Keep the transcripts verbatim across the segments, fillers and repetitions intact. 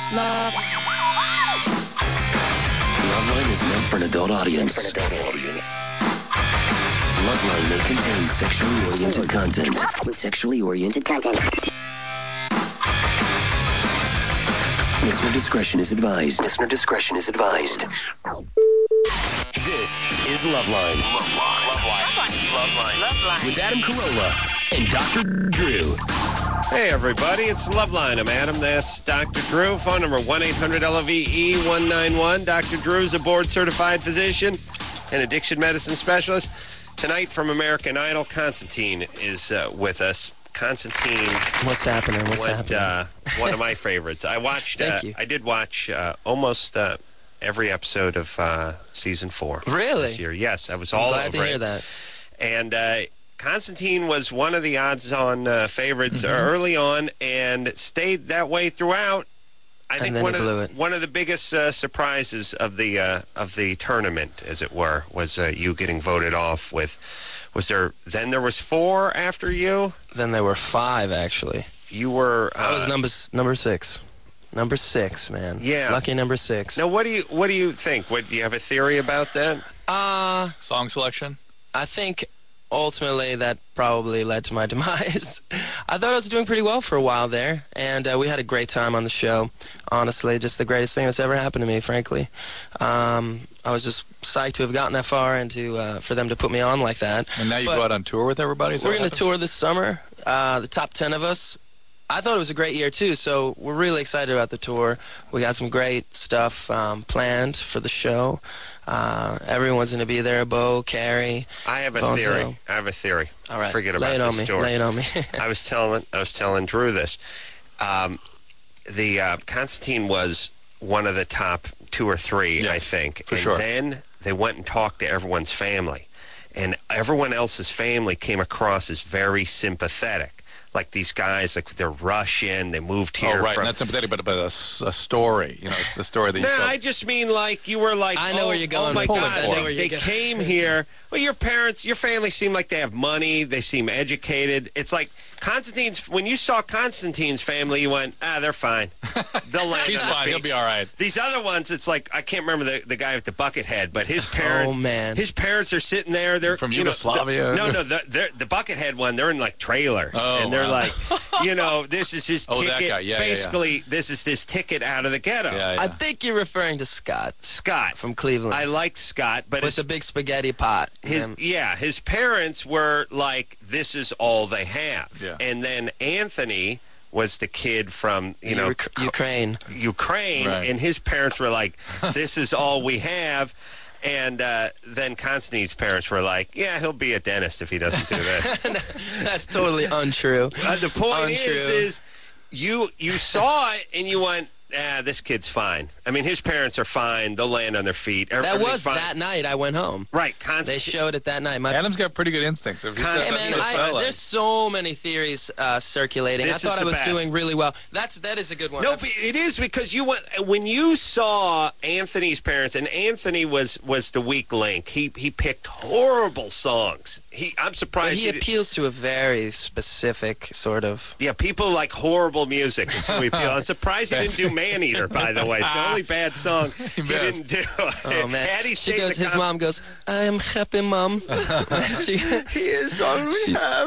Love. Loveline is meant for an adult audience. For an adult audience. Loveline may contain sexually oriented content. Sexually oriented content. Listener discretion is advised. Listener discretion is advised. This is Loveline. Loveline. Loveline. Loveline. Loveline. With Adam Carolla and Doctor Drew. Hey, everybody. It's Loveline. I'm Adam. That's Doctor Drew. Phone number one eight hundred L O V E one nine one. Doctor Drew is a board-certified physician and addiction medicine specialist. Tonight from American Idol, Constantine is uh, with us. Constantine. What's happening? What's went, happening? Uh, one of my favorites. I watched. Thank uh, you. I did watch uh, almost uh, every episode of uh, season four. Really? This year. Yes, I was I'm all glad over to hear it. that. And uh, Constantine was one of the odds-on uh, favorites Mm-hmm. early on, and stayed that way throughout. I And think then one he of blew the, it. one of the biggest uh, surprises of the uh, of the tournament, as it were, was uh, you getting voted off with. Was there then there was four after you? Then there were five, actually. You were. Uh, I was number number six. Number six, man. Yeah. Lucky number six. Now, what do you what do you think? What do you have a theory about that? Uh, Song selection? I think ultimately that probably led to my demise. I thought I was doing pretty well for a while there, and uh, we had a great time on the show. Honestly, just the greatest thing that's ever happened to me, frankly. Um, I was just psyched to have gotten that far and to uh, for them to put me on like that. And now you But go out on tour with everybody? Is that We're what going to happens? tour this summer, uh, the top ten of us. I thought it was a great year, too, so we're really excited about the tour. We got some great stuff um, planned for the show. Uh, everyone's going to be there, Bo, Carrie. I have a Bonzo. theory. I have a theory. All right, Forget lay about it on this me. story. Lay it on me. I was telling I was telling Drew this. Um, the uh, Constantine was one of the top two or three, Yeah, I think. for and sure. then they went and talked to everyone's family, and everyone else's family came across as very sympathetic. Like these guys, like they're Russian, they moved Oh, here right. from. Not sympathetic, but, but a, s- a story. You know, it's the story that you No, felt. I just mean like you were like, I know oh, where you're going oh my with God, this. I know they, where you're they going. came here. Well, your parents, your family seem like they have money. They seem educated. It's like Constantine's, when you saw Constantine's family, you went, ah, they're fine. They'll land He's on their fine. He'll feet. be all right. These other ones, it's like, I can't remember the, the guy with the bucket head, but his parents, Oh, man. his parents are sitting there. They're From you know, Yugoslavia? the- no, no, the, they're- the bucket head one, they're in like trailers. Oh, and they're wow. like, you know, this is his Oh, that ticket. guy. Yeah, yeah, yeah. Basically, this is his ticket out of the ghetto. Yeah, yeah. I think you're referring to Scott Scott. from Cleveland. I liked Scott, but with his, the big spaghetti pot. his Um, yeah, his parents were like, this is all they have. Yeah. And then Anthony was the kid from, you know, Uk- Ukraine. Ukraine, Right. and his parents were like, this is all we have. And uh, then Constantine's parents were like, yeah, he'll be a dentist if he doesn't do this. That's totally untrue. Uh, the point is, Untrue. is you you saw it and you went, ah, this kid's fine. I mean, his parents are fine. They'll land on their feet. That Everything's was fine. that night I went home. Right, They Constantine. showed it that night. My Adam's got pretty good instincts. If he Hey, says Hey something man, to I, spell it. there's so many theories uh, circulating. This I is thought I the was best. doing really well. That's that is a good one. No, I've- but it is because you went when you saw Anthony's parents, and Anthony was was the weak link. He he picked horrible songs. He I'm but surprised. he he did- appeals to a very specific sort of. yeah, people like horrible music. Is who we appeal. I'm surprised he didn't do Man Eater. By the way, it's the only bad song he missed. didn't do. Oh man, Had he she stayed in goes. the His com- mom goes. I am happy, mom. she, He is all we She's- have.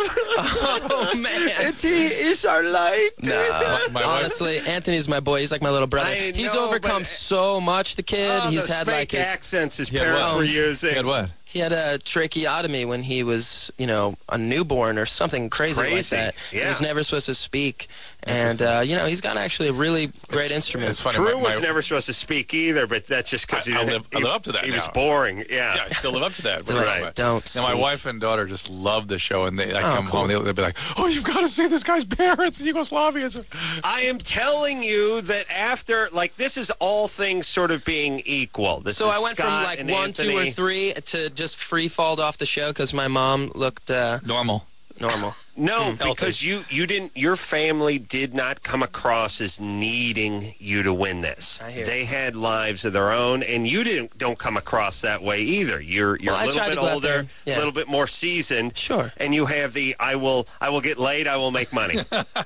oh man. And he is our light. No, my wife- honestly, Anthony's my boy. He's like my little brother. I He's know, overcome but- so much. The kid. Oh, He's those had fake like his. accents his He had parents what? were using. He had what? He had a tracheotomy when he was, you know, a newborn or something crazy, like Crazy, that. yeah. He was never supposed to speak, and uh, you know, he's got actually a really great instrument. It's funny. Drew my, was my, never supposed to speak either, but that's just because he I- I didn't. live- I he, live up to that He was now. boring. Yeah. Yeah, I still live up to that. They're like, Right. don't Now, my speak. wife and daughter just love the show, and they, I Oh, come cool. home, they'll, they'll be like, oh, you've got to see this guy's parents in Yugoslavia. I am telling you that after, like, this is all things sort of being equal. This So is I went from Scott like and one, Anthony. two, or three to just free falled off the show because my mom looked uh, Normal. normal. No, Healthy. because you, you didn't. Your family did not come across as needing you to win this. I hear They you. had lives of their own, and you didn't don't come across that way either. You're you're Well, I a little tried bit to go out there older, and- yeah. a little bit more seasoned. Sure. And you have the I will I will get laid, I will make money.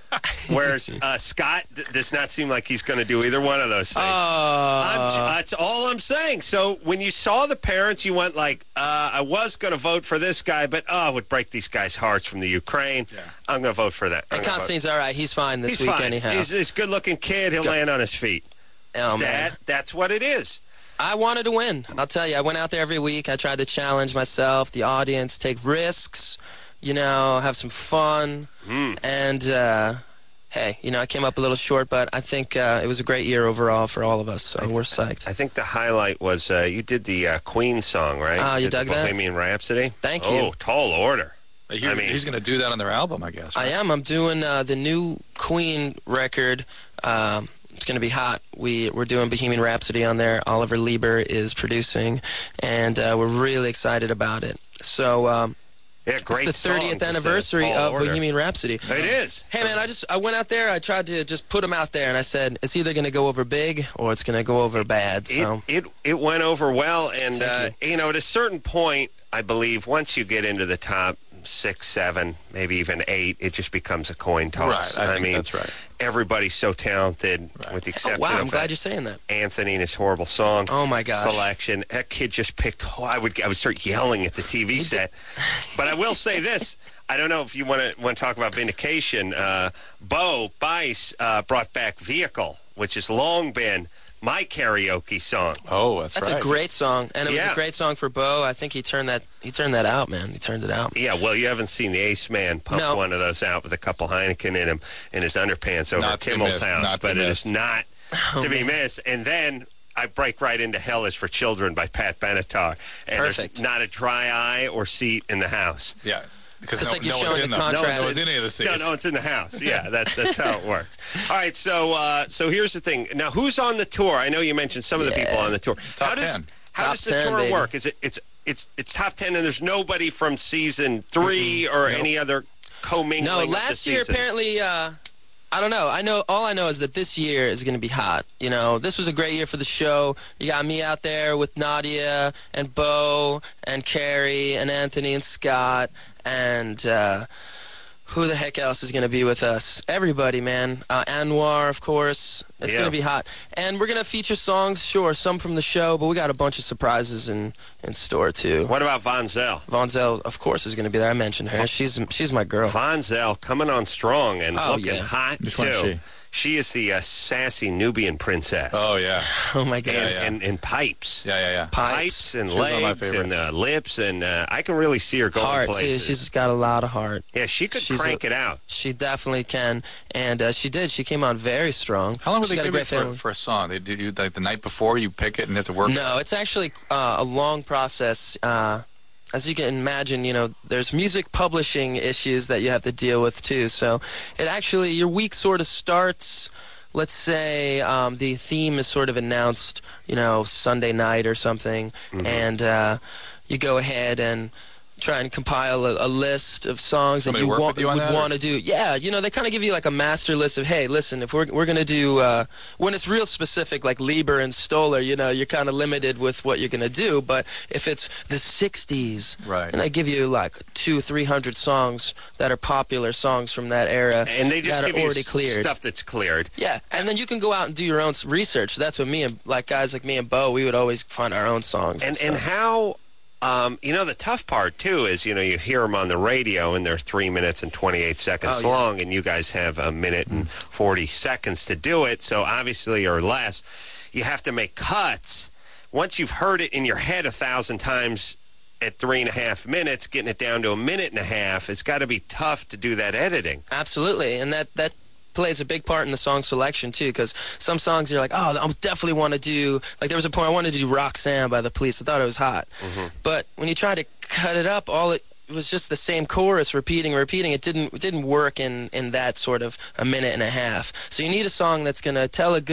Whereas uh, Scott d- does not seem like he's going to do either one of those things. I'm, Uh, that's all I'm saying. So when you saw the parents, you went like, uh, I was going to vote for this guy, but oh, it would break these guys' hearts from the Ukraine. Yeah. I'm going to vote for that. I'm and gonna vote. Constantine's all right. He's fine this He's week fine. anyhow. He's this good-looking kid. He'll land on his feet. oh, man. That that's what it is. I wanted to win. I'll tell you, I went out there every week. I tried to challenge myself, the audience, take risks, you know, have some fun. Mm. And, uh, hey, you know, I came up a little short, but I think uh, it was a great year overall for all of us, so we're psyched. I think the highlight was uh, you did the uh, Queen song, right? Ah, you did dug the that? Bohemian Rhapsody. Thank Oh, you. tall order. He, I mean- he's going to do that on their album, I guess. I Right? am. I'm doing uh, the new Queen record. Um, it's going to be hot. We, we're doing Bohemian Rhapsody on there. Oliver Lieber is producing, and uh, we're really excited about it. So um, Yeah, great. it's the song, thirtieth just, uh, anniversary Tall of Order. Bohemian Rhapsody. It is. Hey, man, I just I went out there. I tried to just put them out there, and I said, it's either going to go over big or it's going to go over bad. So It, it it went over well, and Thank uh, you know, at a certain point, I believe once you get into the top six, seven, maybe even eight, it just becomes a coin toss. Right, I think mean, that's right. Everybody's so talented, Right. with the oh, exception wow, I'm of glad uh, you're saying that. Anthony and his horrible song. Oh, my gosh. Selection. That kid just picked. Oh, I would I would start yelling at the T V set. But I will say this. I don't know if you want to want to talk about vindication. Uh, Bo Bice uh, brought back Vehicle, which has long been my karaoke song. Oh, that's, That's right. a great song, and it was Yeah. a great song for Bo. I think he turned that he turned that out, man. He turned it out. Yeah, well, you haven't seen the Ace Man pump No. one of those out with a couple Heineken in him in his underpants over Not at to be Kimmel's missed, house, not to be but it missed. is not Oh, to be man. missed. And then I break right into Hell is for Children by Pat Benatar. And Perfect. there's not a dry eye or seat in the house. Yeah. Because Just no, like you're no showing one's the in them. contrast. No one's in any of the seats. No, no, it's in the house. Yeah, that's that's how it works. All right, so uh, so here's the thing. Now, who's on the tour? I know you mentioned some of the people on the tour. how does ten. how Top does the ten, tour baby. work? Is it it's it's it's top ten, and there's nobody from season 3 or any other commingling. No, of the last year seasons? apparently. Uh, I don't know. I know all I know is that this year is going to be hot. You know, this was a great year for the show. You got me out there with Nadia and Bo and Carrie and Anthony and Scott and uh, who the heck else is going to be with us? Everybody, man. Uh, Anwar, of course. It's Yeah. going to be hot. And we're going to feature songs, sure, some from the show, but we got a bunch of surprises in, in store, too. What about Von Zell? Von Zell, of course, is going to be there. I mentioned her. She's she's my girl. Von Zell coming on strong and Oh, looking yeah. hot, Which too. one is she? She is the uh, sassy Nubian princess. Oh, yeah. Oh, my God. and, yeah. and, and pipes. Yeah, yeah, yeah. Pipes and She's one of my legs and favorites. uh, lips, and uh, I can really see her going Heart, too. places. She's got a lot of heart. yeah, she could she's crank a- it out. She definitely can, and uh, she did. She came on very strong. How long would She's they got a give you great for, family. for a song? They do you like the night before you pick it and have to work? No, it's actually uh, a long process. Uh, as you can imagine, you know, there's music publishing issues that you have to deal with too. So it actually, your week sort of starts. Let's say um, the theme is sort of announced, you know, Sunday night or something, Mm-hmm. and uh, you go ahead and try and compile a, a list of songs Somebody that you, work wa- with you on would that, or- want to do. Yeah, you know, they kind of give you like a master list of, hey, listen, if we're we're gonna do uh, when it's real specific, like Lieber and Stoller, you know, you're kind of limited with what you're gonna do. But if it's the sixties, Right. and they give you like two, three hundred songs that are popular songs from that era, And they just that give are you already s- cleared. stuff that's cleared. Yeah, and then you can go out and do your own s- research. That's what me and like guys like me and Bo, we would always find our own songs. And And, and stuff. how, um, you know, the tough part, too, is, you know, you hear them on the radio, and they're three minutes and twenty-eight seconds Oh, yeah. long, and you guys have a minute and forty seconds to do it, so obviously, or less, you have to make cuts. Once you've heard it in your head a thousand times at three and a half minutes, getting it down to a minute and a half, it's got to be tough to do that editing. Absolutely, and that that plays a big part in the song selection too, because some songs you're like, oh, I definitely want to do. Like there was a point I wanted to do Roxanne by the Police. I thought it was hot, but when you try to cut it up, all it it was just the same chorus repeating and repeating. It didn't it didn't work in in that sort of a minute and a half. So you need a song that's going to tell a good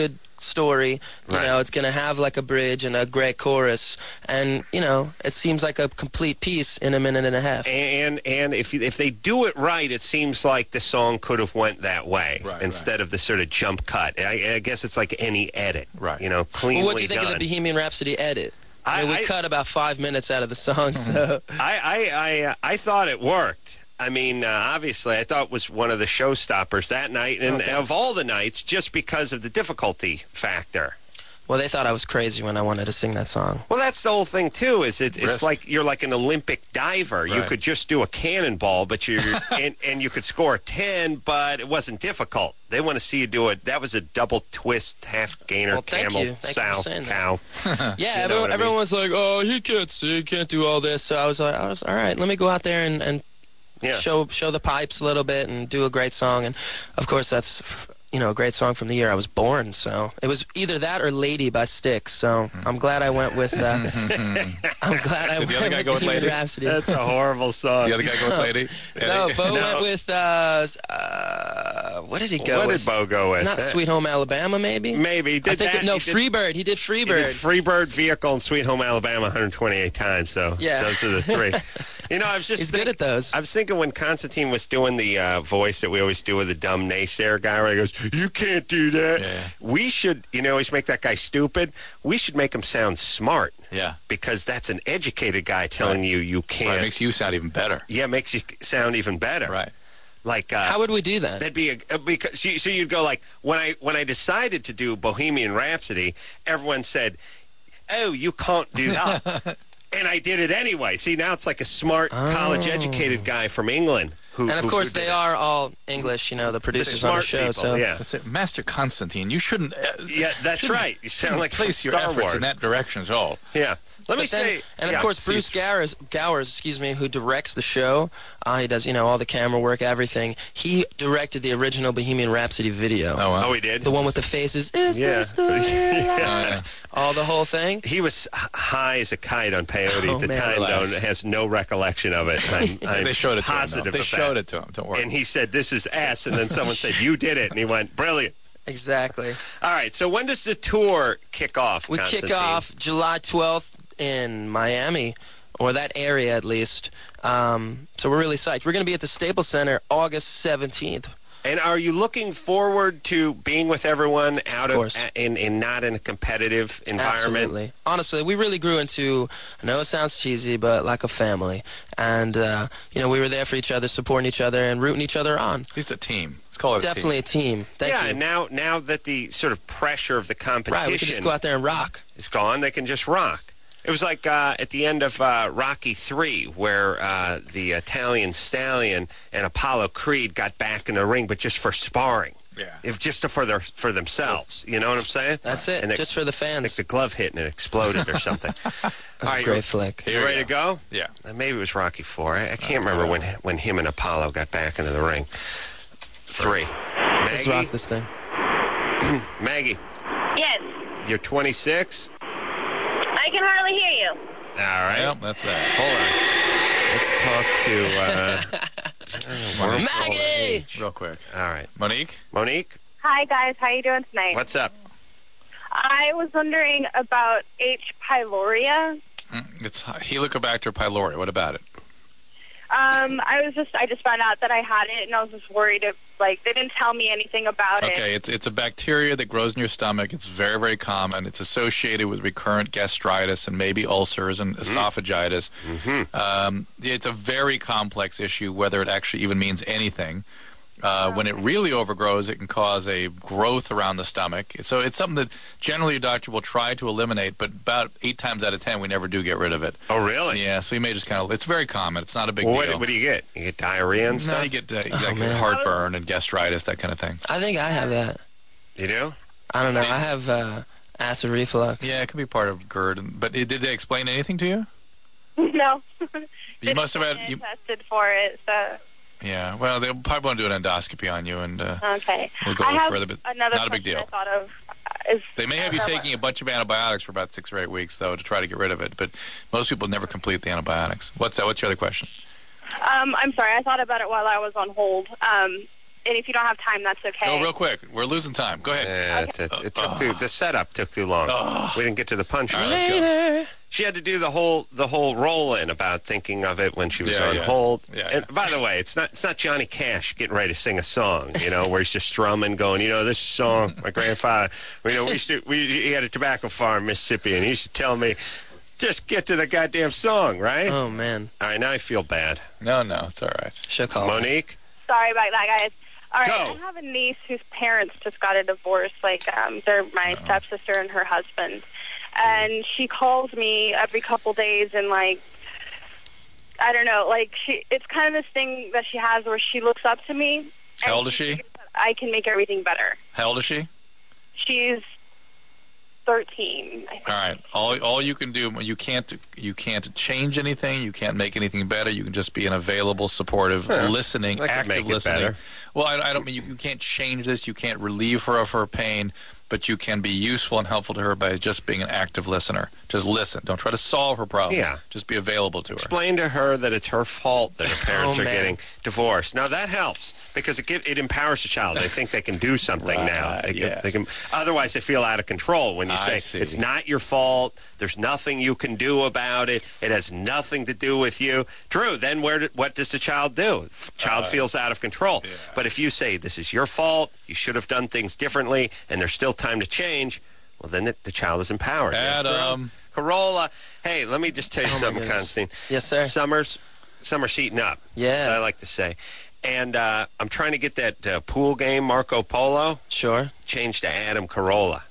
story. You Right. know, it's going to have like a bridge and a great chorus, and you know, it seems like a complete piece in a minute and a half. And and if you, if they do it right, it seems like the song could have went that way Right, instead of the sort of jump cut. I, I guess it's like any edit, Right. You know, cleanly Well, what do you think done. of the Bohemian Rhapsody edit? I mean, I- we I- cut about five minutes out of the song, so I I I, uh, I thought it worked. I mean, uh, obviously, I thought it was one of the showstoppers that night, and Oh, of all the nights, just because of the difficulty factor. well, they thought I was crazy when I wanted to sing that song. Well, that's the whole thing too. Is it? It's Risk. like you're like an Olympic diver. You Right. could just do a cannonball, but you're and, and you could score a ten, but it wasn't difficult. They want to see you do it. That was a double twist, half gainer, Well, thank camel, you. Thank you for sow, saying that. cow. Yeah, You know everyone, what I everyone mean? was like, "Oh, he can't sing, he can't do all this." So I was like, "I was all right. Let me go out there and, and Yeah. show show the pipes a little bit and do a great song." And of course, that's you know a great song from the year I was born. So it was either that or "Lady" by Styx. So I'm glad I went with. Uh, I'm glad I Did went the other guy with go with Bohemian "Lady"? Rhapsody. That's a horrible song. The other guy go with Lady? No, Eddie? Bo No. went with. Uh, s- uh, what did he go What with? did Bo go with? Not Uh, Sweet Home Alabama, maybe. Maybe he did I think that. it, no, He did- Freebird. He did He did Freebird. Freebird, Vehicle, and Sweet Home Alabama one hundred twenty-eight times. So Yeah. those are the three. You know, I was just He's think- good at those. I was thinking when Constantine was doing the uh, voice that we always do with the dumb naysayer guy, where he goes, "You can't do that." Yeah. We should, you know, always make that guy stupid. We should make him sound smart Yeah. because that's an educated guy telling Right. you you Well, can't. it makes you sound even better. yeah, it makes you sound even better. Right. Like uh, How would we do that? That'd be a, a- because so you- so you'd go like when I when I decided to do Bohemian Rhapsody, everyone said, "Oh, you can't do that," and I did it anyway. See, now it's like a smart college educated guy from England who. And of who- course, who did they it. are all English, you know, the producers on the smart show. people, so yeah. That's it. Master Constantine, you shouldn't, uh, Yeah, that's shouldn't right. You sound like from place your Star efforts Wars. in that direction at all. Yeah. Let me But then- say, and of yeah, course, see, Bruce Gowers, Gowers, excuse me, who directs the show. Uh, he does, you know, all the camera work, everything. He directed the original Bohemian Rhapsody video. Oh, wow. Oh, he did. The one with the faces. Is Yeah. this the real life? Oh, yeah. All the whole thing. He was h- high as a kite on peyote Oh, at the man. time, Relax. though, and has no recollection of it. I'm, I'm They showed it to him. positive though. They of showed that. it to him. Don't worry. And he said, "This is S," and then someone said, "You did it," and he went, "Brilliant." Exactly. All right, so when does the tour kick off, We kick Constantine? off July twelfth in Miami, or that area at least. Um, so we're really psyched. We're going to be at the Staples Center August seventeenth. And are you looking forward to being with everyone out Of of, course. in, in not in a competitive environment? Absolutely. Honestly, we really grew into, I know it sounds cheesy, but like a family. And, uh, you know, we were there for each other, supporting each other, and rooting each other on. At least a team. Let's call it Definitely a a team. Thank yeah, you. and now now that the sort of pressure of the competition Right, we can just go out there and rock. is gone, they can just rock. It was like uh, at the end of uh, Rocky three, where uh, the Italian Stallion and Apollo Creed got back in the ring, but just for sparring. Yeah. If just for their for themselves. You know what I'm saying? That's it, And they- just for the I think fans. the glove hit and it exploded or something. That's All a right, great flick. You Here we ready to go? Yeah. Uh, Maybe it was Rocky Four. I, I can't remember when when him and Apollo got back into the ring. Three. Let's rock Maggie, this thing. Maggie, Yes, you're twenty-six. I can hardly hear you. All right. Well, that's that. Hold on. Let's talk to. Uh, Monique, Maggie! real quick. all right, Monique? Monique. Hi, guys. How you doing tonight? What's up? I was wondering about H. pylori. Mm, It's Helicobacter pylori. What about it? Um, I was just, I just found out that I had it, and I was just worried if, like, they didn't tell me anything about it. Okay, it's it's a bacteria that grows in your stomach. It's very, very common. It's associated with recurrent gastritis and maybe ulcers and esophagitis. Um, it's a very complex issue, whether it actually even means anything. Uh, when it really overgrows, it can cause a growth around the stomach. So it's something that generally your doctor will try to eliminate, but about eight times out of ten, we never do get rid of it. Oh, really? Yeah, so you may just kind of, it's very common. It's not a big Well, what, deal. what do you get? You get diarrhea and no, stuff? you get uh, like man. heartburn and gastritis, that kind of thing. I think I have that. You do? I don't know. I have uh, acid reflux. Yeah, it could be part of GERD. But it, did they explain anything to you? No. You must have had. Been You, tested for it, so, yeah, well, they'll probably want to do an endoscopy on you, and uh, okay. we'll go a I little have further, but another not a big question deal. I thought of. uh, Is, They may have you taking a bunch of antibiotics for about six or eight weeks, though, to try to get rid of it. But most people never complete the antibiotics. What's that? What's your other question? Um, I'm sorry, I thought about it while I was on hold. Um, and if you don't have time, that's okay. Go real quick. We're losing time. Go ahead. Yeah, it, it, it took too, the setup took too long. We didn't get to the punch. All right, let's go. Later. She had to do the whole the whole roll in about thinking of it when she was Yeah, on yeah. hold. Yeah, and yeah. by the way, it's not it's not Johnny Cash getting ready to sing a song, you know, where he's just strumming, going, you know, this song, my grandfather, you know, we used to, we he had a tobacco farm in Mississippi, and he used to tell me, just get to the goddamn song, right? Oh, man. All right, now I feel bad. No, no, it's all right. She'll call. Monique, Sorry about that, guys. All right, Go. I have a niece whose parents just got a divorce. Like, um, they're my stepsister and her husband. And she calls me every couple days and, like, I don't know, like, she. It's kind of this thing that she has where she looks up to me. How and old is she? thinks that I can make everything better. How old is she? She's thirteen, I think. All right. All all you can do, you can't you can't change anything. You can't make anything better. You can just be an available, supportive, Huh. listening, I can active make it listening. better. Well, I, I don't mean you, you can't change this. You can't relieve her of her pain, but you can be useful and helpful to her by just being an active listener. Just listen. Don't try to solve her problems. Yeah. Just be available to her. explain to her that it's her fault that her parents Oh, are man. getting divorced. Now that helps because it give, it empowers the child. They think they can do something Right, now. They, can- yes. they can. Otherwise, they feel out of control when you I say see. it's not your fault. There's nothing you can do about it. It has nothing to do with you. Drew, then where? Did, what does the child do? F- Child Uh, feels out of control. yeah. But if you say this is your fault, you should have done things differently, and there's still time to change. Well, then the, the child is empowered. Yes, Drew? Adam. Corolla. Hey, let me just tell you Oh, my something, goodness. Constantine. Yes, sir. Summer's summer's heating up. Yeah. as I like to say. And uh, I'm trying to get that uh, pool game Marco Polo Sure. changed to Adam Carolla.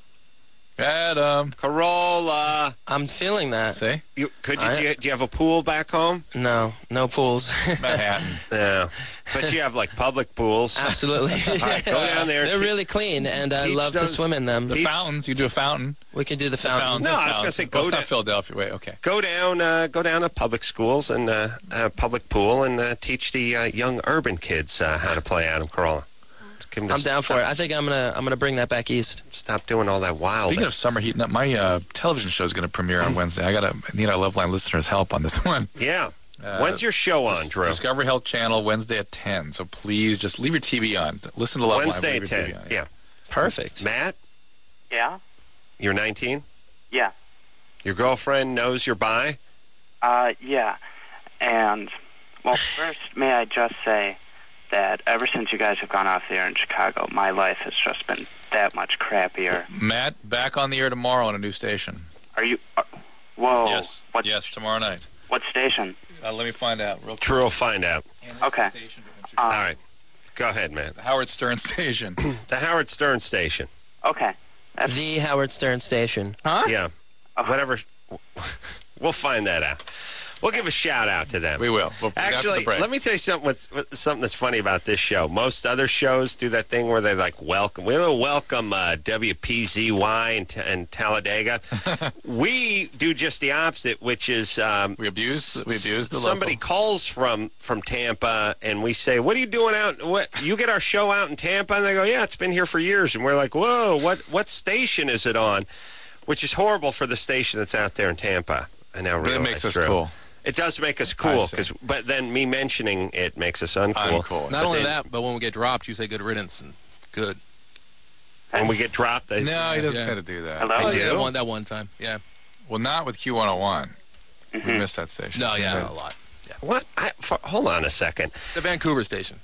Adam. Corolla. I'm feeling that. See? You could you, I- do, you do you have a pool back home? No, no pools. Manhattan. No, but you have like public pools. Absolutely. All right, go down there. They're Te- really clean, and I teach love to those- swim in them. The Teach- fountains. You do a fountain. We can do the The fountain. fountain. No, the I was fountain. gonna say Oh, go it's not to- Philadelphia. Wait, okay. Go down, uh, go down to public schools and uh, uh, public pool and uh, teach the uh, young urban kids uh, how to play Adam Carolla. Give 'em to I'm down for it. I think I'm gonna I'm gonna bring that back east. Stop doing all that wild. Speaking of summer heating up, my uh, television show is going to premiere on Wednesday. I got to need our Loveline listeners' help on this one. yeah. Uh, When's your show on, Dis- Drew? Discovery Health Channel, Wednesday at ten. So please just leave your T V on. Listen to Loveline. Wednesday leave at your ten. T V on, Yeah. Perfect. Matt, Yeah? you're nineteen. Yeah. Your girlfriend knows you're bi. Uh, yeah. And, well, first, may I just say that ever since you guys have gone off the air in Chicago, my life has just been that much crappier. Matt, back on the air tomorrow on a new station. Are you... Uh, whoa. yes. What, Yes, tomorrow night. What station? Uh, let me find out real quick. True will find out. Okay. Uh, All right. Go ahead, man. The Howard Stern station. The Howard Stern station. Okay. That's, The Howard Stern station. Yeah. Uh, Whatever. We'll find that out. We'll give a shout out to them. We will. We'll after Actually, the break. let me tell you something. What's something that's funny about this show? Most other shows do that thing where they like welcome. We'll welcome uh, W P Z Y in, T- in Talladega. We do just the opposite, which is um, We abuse- we abuse the somebody local. calls from from Tampa, and we say, "What are you doing out? What you get our show out in Tampa?" And they go, "Yeah, it's been here for years." And we're like, "Whoa, what what station is it on?" Which is horrible for the station that's out there in Tampa. I now But realize. it makes us Drew. cool. It does make us I cool, see. 'cause- but then me mentioning it makes us uncool. Uncool. Not But only then that, but when we get dropped, you say good riddance and good. When we get dropped, they, No, he doesn't Yeah. tend to do that. Hello? I Oh, do. yeah, that one, that one time. Yeah. Well, not with Q one oh one. Mhm. We missed that station. No, yeah, a lot. What? I, for, hold on a second. The Vancouver station.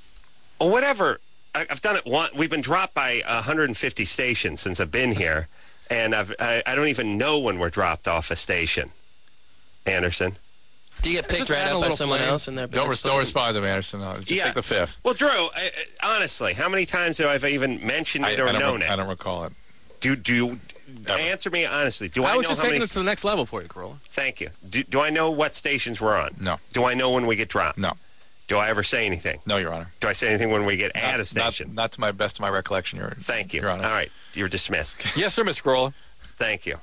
Or whatever. I, I've done it one. We've been dropped by one hundred fifty stations since I've been here, and I've, I, I don't even know when we're dropped off a station. Anderson. Do you get picked Just right add a up by little someone flame. else in there? Don't, res- don't respond to me, Anderson. No, just Yeah. take the fifth. Well, Drew, I, I- honestly, how many times have I even mentioned I, it or I don't known re- I it? don't recall it. Do do you Never. answer me honestly? Do I, I was know just how taking many? it to the next level for you, Corolla. Thank you. Do, do I know what stations we're on? No. Do I know when we get dropped? No. Do I ever say anything? No, Your Honor. Do I say anything when we get at a Not- station? Not, not to my best of my recollection, Your Thank you. Your Honor. All right, you're dismissed. Yes, sir, Miss Scrolla. Thank you.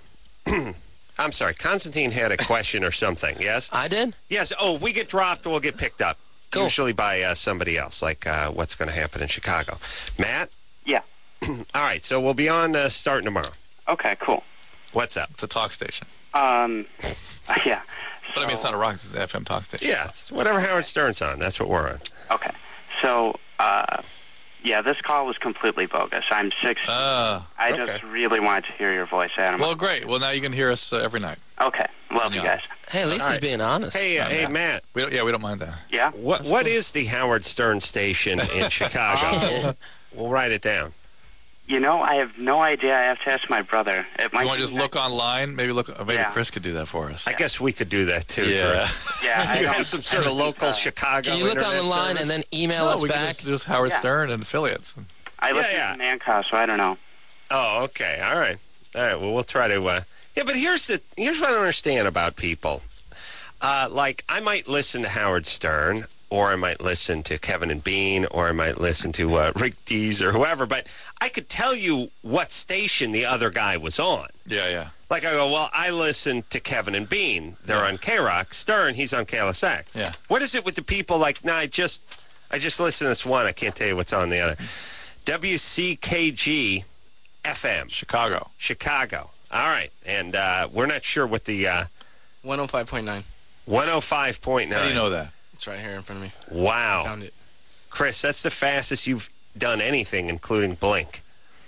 I'm sorry. Constantine had a question or something. Yes. I did? Yes. Oh, if we get dropped, we'll get picked up. Cool. Usually by uh, somebody else, like uh, what's going to happen in Chicago. Matt. Yeah. All right. So we'll be on uh, starting tomorrow. Okay, cool. What's up? It's a talk station. Um, yeah. But I mean, it's not a rock. It's an F M talk station. Yeah, it's whatever Howard Stern's on. That's what we're on. Okay. So, uh, Yeah, this call was completely bogus. I'm six. Uh, I okay. just really wanted to hear your voice, Adam. well, great. Well, now you can hear us uh, every night. Okay. Love you Yeah. guys. Hey, at least All he's right. being honest. Hey, uh, hey, Matt. We don't, yeah, we don't mind that. Yeah? What what is the Howard Stern station in Chicago? We'll write it down. You know, I have no idea. I have to ask my brother. It might You want be to just look online? Maybe look. Maybe Yeah. Chris could do that for us. I guess we could do that too. Yeah. Drew. Yeah, I You don't- have some sort of local uh, Chicago. Can you look internet online service? and then email No, us we can back? just, just Howard Yeah. Stern and affiliates. I listen yeah. to Mancow, so I don't know. Oh, okay. All right. All right. Well, we'll try to. Uh, yeah, but here's the here's what I don't understand about people. Uh, like, I might listen to Howard Stern, or I might listen to Kevin and Bean, or I might listen to uh, Rick Dees or whoever. But I could tell you what station the other guy was on. Yeah, yeah. Like, I go, well, I listen to Kevin and Bean. They're Yeah. on K-Rock. Stern, he's on K L S X. Yeah. What is it with the people like, nah, I just, I just listen to this one. I can't tell you what's on the other. W C K G F M, Chicago. Chicago. All right. And uh, we're not sure what the uh, one oh five point nine. one oh five point nine. How do you know that? It's right here in front of me. Wow. Found it. Chris, that's the fastest you've done anything, including Blink.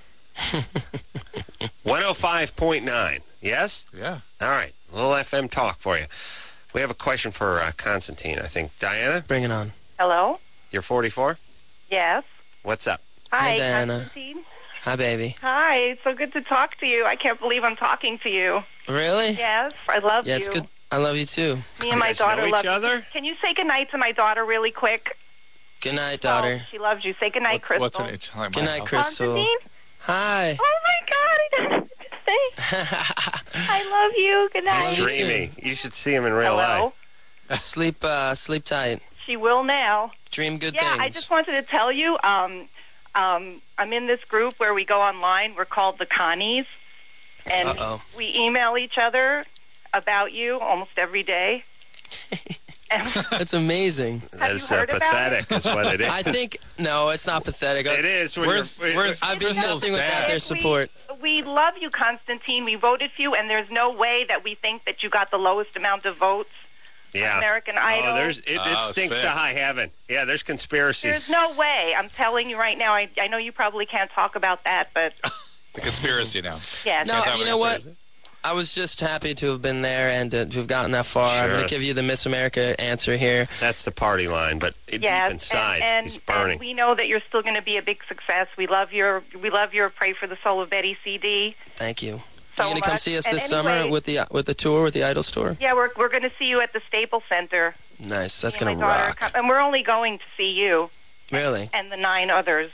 one oh five point nine. Yes? Yeah. All right. A little F M talk for you. We have a question for uh, Constantine, I think. Diana, Bring it on. Hello? you're forty-four? Yes. What's up? Hi, Hi, Diana. Constantine. Hi, baby. Hi, it's so good to talk to you. I can't believe I'm talking to you. Really? Yes, I love Yeah, you. it's good. I love you too. Me You and my guys daughter know each love other? you. Can you say goodnight to my daughter really quick? Good night, daughter. Oh, she loves you. Say goodnight, What- Crystal. What's her name? Like Good my night, house. Crystal. Constantine? Hi. Oh, my God. I don't know what to say. I love you. Good night. He's Love you dreamy. You should see him in real Hello? life. sleep, uh, sleep tight. She will now. Dream good Yeah, things. I just wanted to tell you, um, um, I'm in this group where we go online. We're called the Connies. And Uh-oh. we email each other about you almost every day. And That's amazing. That you is uh, heard about pathetic, is what it is. I think no, it's not pathetic. It is. When Where's- you're, where's- I've been Crystal's nothing without dad. their we- support. We love you, Constantine. We voted for you, and there's no way that we think that you got the lowest amount of votes. yeah. American Idol. Oh, there's it, it Oh, it's stinks to fixed. high heaven. Yeah, there's conspiracy. There's no way. I'm telling you right now. I, I know you probably can't talk about that, but The conspiracy now. yeah. No, Can't talk you about know what? conspiracy. I was just happy to have been there and uh, to have gotten that far. I'm Sure. going to give you the Miss America answer here. That's the party line, but it, Yes, deep inside, and, and, he's burning. and we know that you're still going to be a big success. We love your we love your Pray for the Soul of Betty C D. Thank you. So you going to come much. see us And this anyway- summer with the uh, with the tour, with the Idol tour? Yeah, we're we're going to see you at the Staples Center. Nice. That's Me and going to my daughter rock. come- and we're only going to see you Really. and the nine others.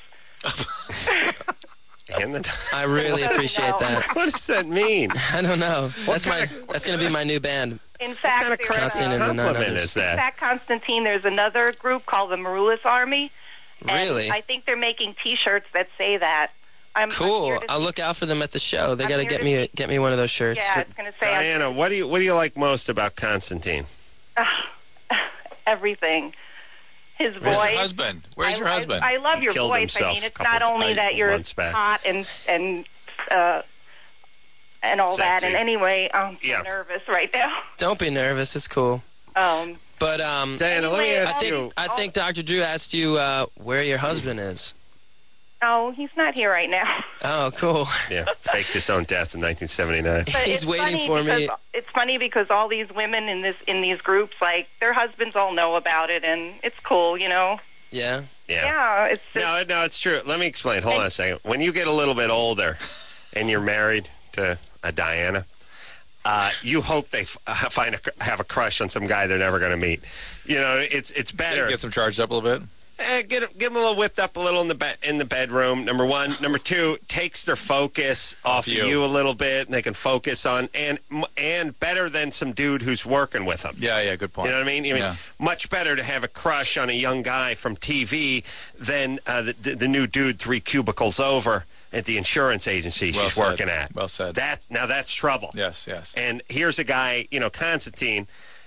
And the, I really appreciate No. that. what does that mean? I don't know. That's my. That's going to be my new band. In fact, What kind of there's Constantine a, and the nine compliment others. is in that? fact, Constantine, there's another group called the Maroulis Army. And Really? I think they're making T-shirts that say that. I'm, I'm Cool. here to I'll see- look out for them at the show. They I'm got to here get to me see- get me one of those shirts. Yeah, it's going to say Diana, what do you what do you like most about Constantine? everything. His Where's voice. your husband? Where's I, your I- husband? I, love He your killed voice. I himself mean, a it's couple- not only like, that you're months back. hot and and uh, and all that. Sexy. And anyway, I'm so Yeah. nervous right now. Don't be nervous. It's cool. Um, But um, Diana, let me Anyway, ask I you. think I think Doctor Drew asked you uh, where your husband is. oh, he's not here right now. Oh, cool. Yeah, faked his own death in nineteen seventy-nine. But He's it's waiting funny for because, me. It's funny because all these women in this in these groups, like their husbands, all know about it, and it's cool, you know. Yeah. Yeah. Yeah, it's just, No, no, it's true. Let me explain. Hold on a second. When you get a little bit older and you're married to a Diana, uh, you hope they f- uh, find a, have a crush on some guy they're never going to meet. You know, it's it's better. Get them charged up a little bit. Eh, get get them a little whipped up a little in the be- in the bedroom. Number one, number two, takes their focus off of you. you a little bit, and they can focus on and and better than some dude who's working with them. Yeah, yeah, good point. You know what I mean? I mean, Yeah. much better to have a crush on a young guy from T V than uh, the, the the new dude three cubicles over at the insurance agency Well she's said. working at. Well said. That now that's trouble. Yes, yes. And here's a guy, you know, Constantine.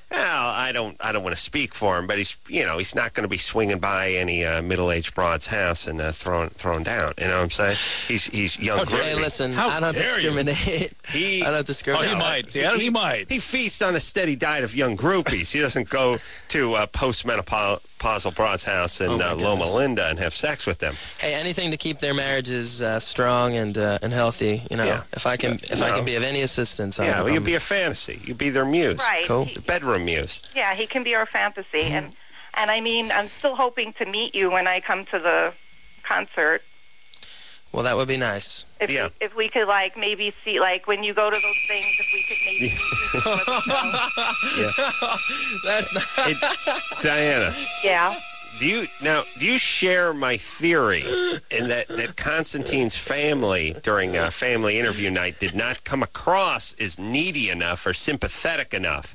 Well, I don't. I don't want to speak for him, but he's, you know, he's not going to be swinging by any uh, middle-aged broad's house and uh, throwing throwing down. You know what I'm saying? He's he's young. Hey, listen, How I don't dare you. discriminate. He, I don't Oh, discriminate. he might. See, he, he might. He feasts on a steady diet of young groupies. He doesn't go to uh, postmenopausal broad's house in Oh, my uh, Loma goodness. Linda and have sex with them. Hey, anything to keep their marriages uh, strong and uh, and healthy. You know, Yeah. if I can if I No. can be of any assistance, I'm, Yeah, well, I'm, you'd be a fantasy. You'd be their muse. Right. Cool. The bedroom muse. Yeah, he can be our fantasy, and and I mean, I'm still hoping to meet you when I come to the concert. well, that would be nice. If Yeah. we, if we could like maybe see like when you go to those things, if we could maybe meet you before the show. That's not. Hey, Diana, Yeah. do you now? Do you share my theory in that that Constantine's family during uh, family interview night did not come across as needy enough or sympathetic enough?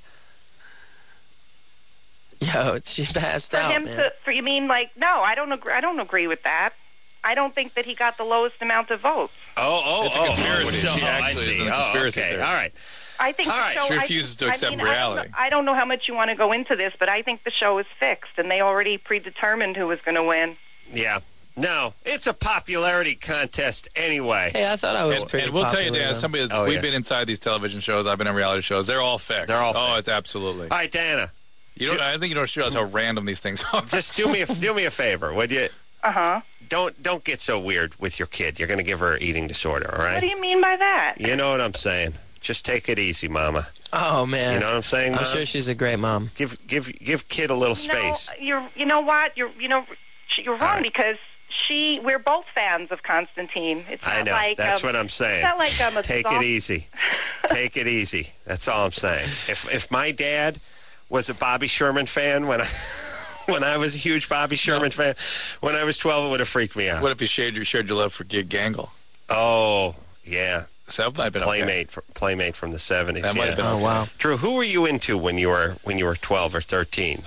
Yo, she passed For out, him man. to, for you mean like no, I don't agree. I don't agree with that. I don't think that he got the lowest amount of votes. Oh, oh, It's a oh, conspiracy. oh, She oh, I actually see. is in a Oh, conspiracy okay. theory. All right. I think All the right. show. She I refuses think- to accept I mean, I don't reality. know- I don't know how much you want to go into this, but I think the show is fixed, and they already predetermined who was going to win. Yeah. No, it's a popularity contest anyway. Hey, I thought I was And, pretty and we'll tell you, popular, Dan, though. somebody that Oh, we've yeah. been inside these television shows. I've been in reality shows. They're all fixed. They're all Oh, fixed. it's absolutely. All right, Diana, You don't. I think you don't realize how random these things are. just do me a, do me a favor, would you? Uh huh. Don't don't get so weird with your kid. You're going to give her an eating disorder, all right? What do you mean by that? You know what I'm saying. Just take it easy, Mama. Oh man, You know what I'm saying, I'm Mom? sure she's a great mom. Give give give kid a little space. No, you're. You know what? You're. You know, you're wrong right. because she. We're both fans of Constantine. It's not I know. like That's um, what I'm saying. It's not like I'm a Take soft- it easy. Take it easy. That's all I'm saying. If if my dad was a Bobby Sherman fan when I when I was a huge Bobby Sherman fan when I was twelve, it would have freaked me out. What if you shared your shared your love for Gig Gangle? Oh yeah, So that might have been okay. Playmate fr- Playmate from the seventies. That might yeah. have been Oh okay. wow. Drew, who were you into when you were when you were twelve or thirteen?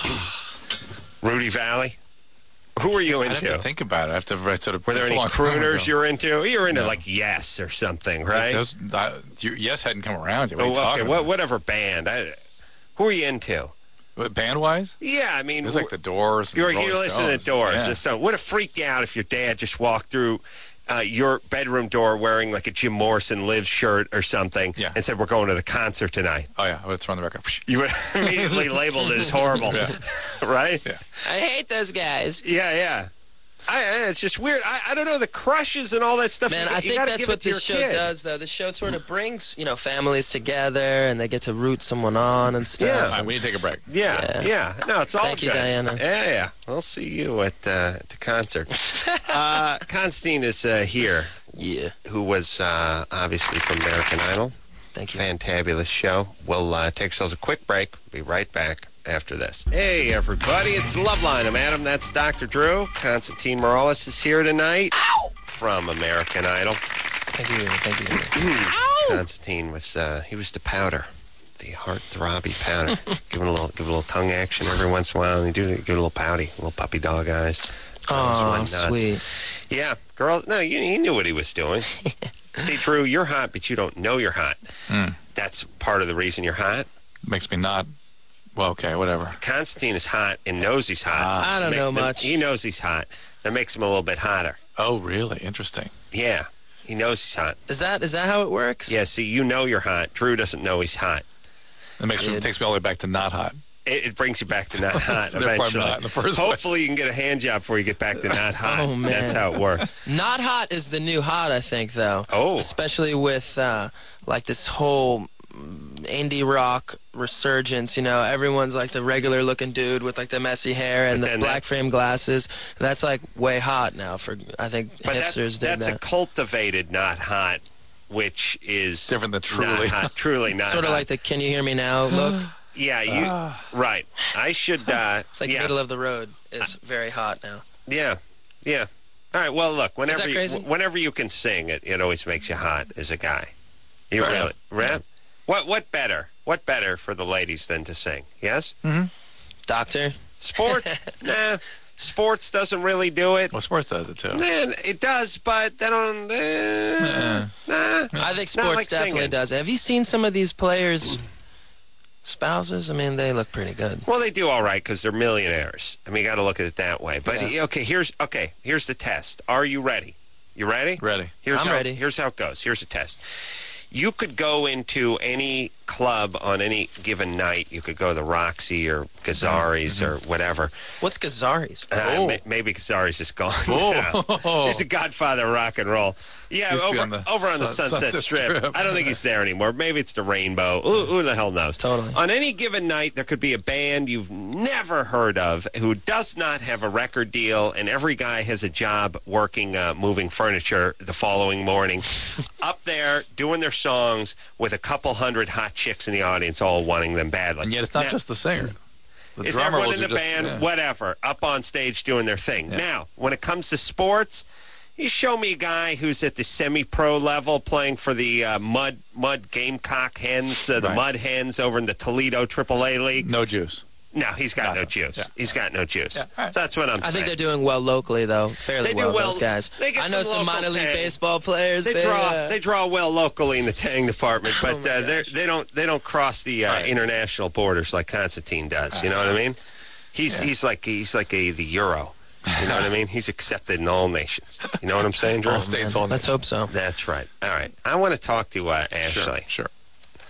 Rudy Valley. Who were you I have into? to think about it. I have to I sort of. Were there it's a any long time ago. crooners you were into? You were into No. like Yes or something, right? Those, uh, you, yes hadn't come around yet. What are Oh, you okay, talking what, about? whatever band. I, who are you into? Band wise, Yeah, I mean, it was like the Doors. And you're, the Rolling you're listening to Stones. Doors. Yeah. So would have freaked you out if your dad just walked through uh, your bedroom door wearing like a Jim Morrison Live shirt or something Yeah. and said, "We're going to the concert tonight." Oh yeah, I would have thrown the record. You would have immediately labeled it as horrible, Yeah. right? Yeah. I hate those guys. Yeah, yeah. I, I- it's just weird. I, I don't know the crushes and all that stuff. Man, you, I you think gotta that's give what it to this show your kid. does, though. The show sort of brings, you know, families together, and they get to root someone on and stuff. Yeah. All right, we need to take a break. Yeah, yeah, Yeah. No, it's all Thank you, good. Diana. Yeah, yeah. I'll see you at, uh, at the concert. uh, Constantine is uh, here, Yeah. who was uh, obviously from American Idol. Thank you. Fantabulous show. We'll uh, take ourselves a quick break. Be right back after this. Hey, everybody. It's Loveline. I'm Adam. That's Doctor Drew. Constantine Morales is here tonight from American Idol. Thank you. Thank you. Constantine was, uh, he was the powder. The heart-throbby powder. give it a little, give it a little tongue action every once in a while. And you do give it a little pouty, a little puppy dog eyes. Girls Oh, went nuts. sweet. Yeah, girl. No, you, he knew what he was doing. See, Drew, you're hot, but you don't know you're hot. Mm. That's part of the reason you're hot. Makes me not. Well, okay, whatever. Constantine is hot and knows he's hot. I don't Ma- know ma- much. He knows he's hot. That makes him a little bit hotter. Oh, really? Interesting. Yeah, he knows he's hot. Is that is that how it works? Yeah, see, you know you're hot. Drew doesn't know he's hot. It makes me, Kid. it takes me all the way back to not hot. It, it brings you back to not hot Therefore, I'm eventually. not in the first Hopefully, you can get a hand job before you get back to not hot. Oh, man. That's how it works. Not hot is the new hot, I think, though. Oh. Especially with uh, like this whole mm, indie rock resurgence. You know, everyone's like the regular looking dude with like the messy hair and But the then black that's- frame glasses. That's like way hot now for I think But that, hipsters did that's that. a cultivated not hot, which is Different than truly not hot. Truly not Sort of hot. like the "Can you hear me now?" look. Yeah, you right. I should. Uh, It's like yeah, middle of the road is very hot now. yeah, yeah. All right. Well, look. Whenever that you, crazy? whenever you can sing, it it always makes you hot as a guy. You Fair really, enough. right? What what better? What better for the ladies than to sing? Yes. Doctor, Sports? Nah. Sports doesn't really do it. Well, sports does it too. Man, it does, but they don't. Eh, nah. I think Not sports like definitely singing. does. Have you seen some of these players? spouses, I mean, they look pretty good. Well, they do all right because they're millionaires. I mean, you got to look at it that way. But Yeah. okay, here's okay. Here's the test. Are you ready? You ready? Ready. Here's I'm how, ready. Here's how it goes. Here's a test. You could go into any club on any given night. You could go to the Roxy or Gazzari's or whatever. What's Gazzari's? Uh, Oh. may- maybe Gazzari's is gone. Oh. He's the godfather of rock and roll. Yeah, Used to be over, on the over on the Sun- Sunset, Sunset Strip. Strip. I don't think he's there anymore. Maybe it's the Rainbow. Who, who the hell knows? Totally. On any given night, there could be a band you've never heard of who does not have a record deal, and every guy has a job working, uh, moving furniture the following morning. Up there, doing their songs with a couple hundred hot chicks in the audience, all wanting them badly. And yet it's not Now- just the singer. The it's drummer everyone will in the do just- band, yeah. whatever, up on stage doing their thing. Yeah. Now, when it comes to sports, you show me a guy who's at the semi-pro level playing for the uh, Mud Mud Gamecock Hens, uh, the Right. Mud Hens over in the Toledo triple A League. No juice. No, he's got no Nothing. juice. Yeah. He's got no juice. Yeah, all right. So that's what I'm I saying. think they're doing well locally, though. Fairly They do well, well. those guys. They get I know some some local minor league tang. baseball players. They They, draw. uh, They draw well locally in the Tang department, but Oh, my uh, they're- gosh. they don't. They don't cross the uh, Right. international borders like Constantine does. You know what I mean? He's Yeah. he's like he's like a the Euro. You know what I mean? He's accepted in all nations. You know what I'm saying, Drew? All states, all Let's hope so. That's right. All right. I want to talk to uh, Ashley. Sure, sure.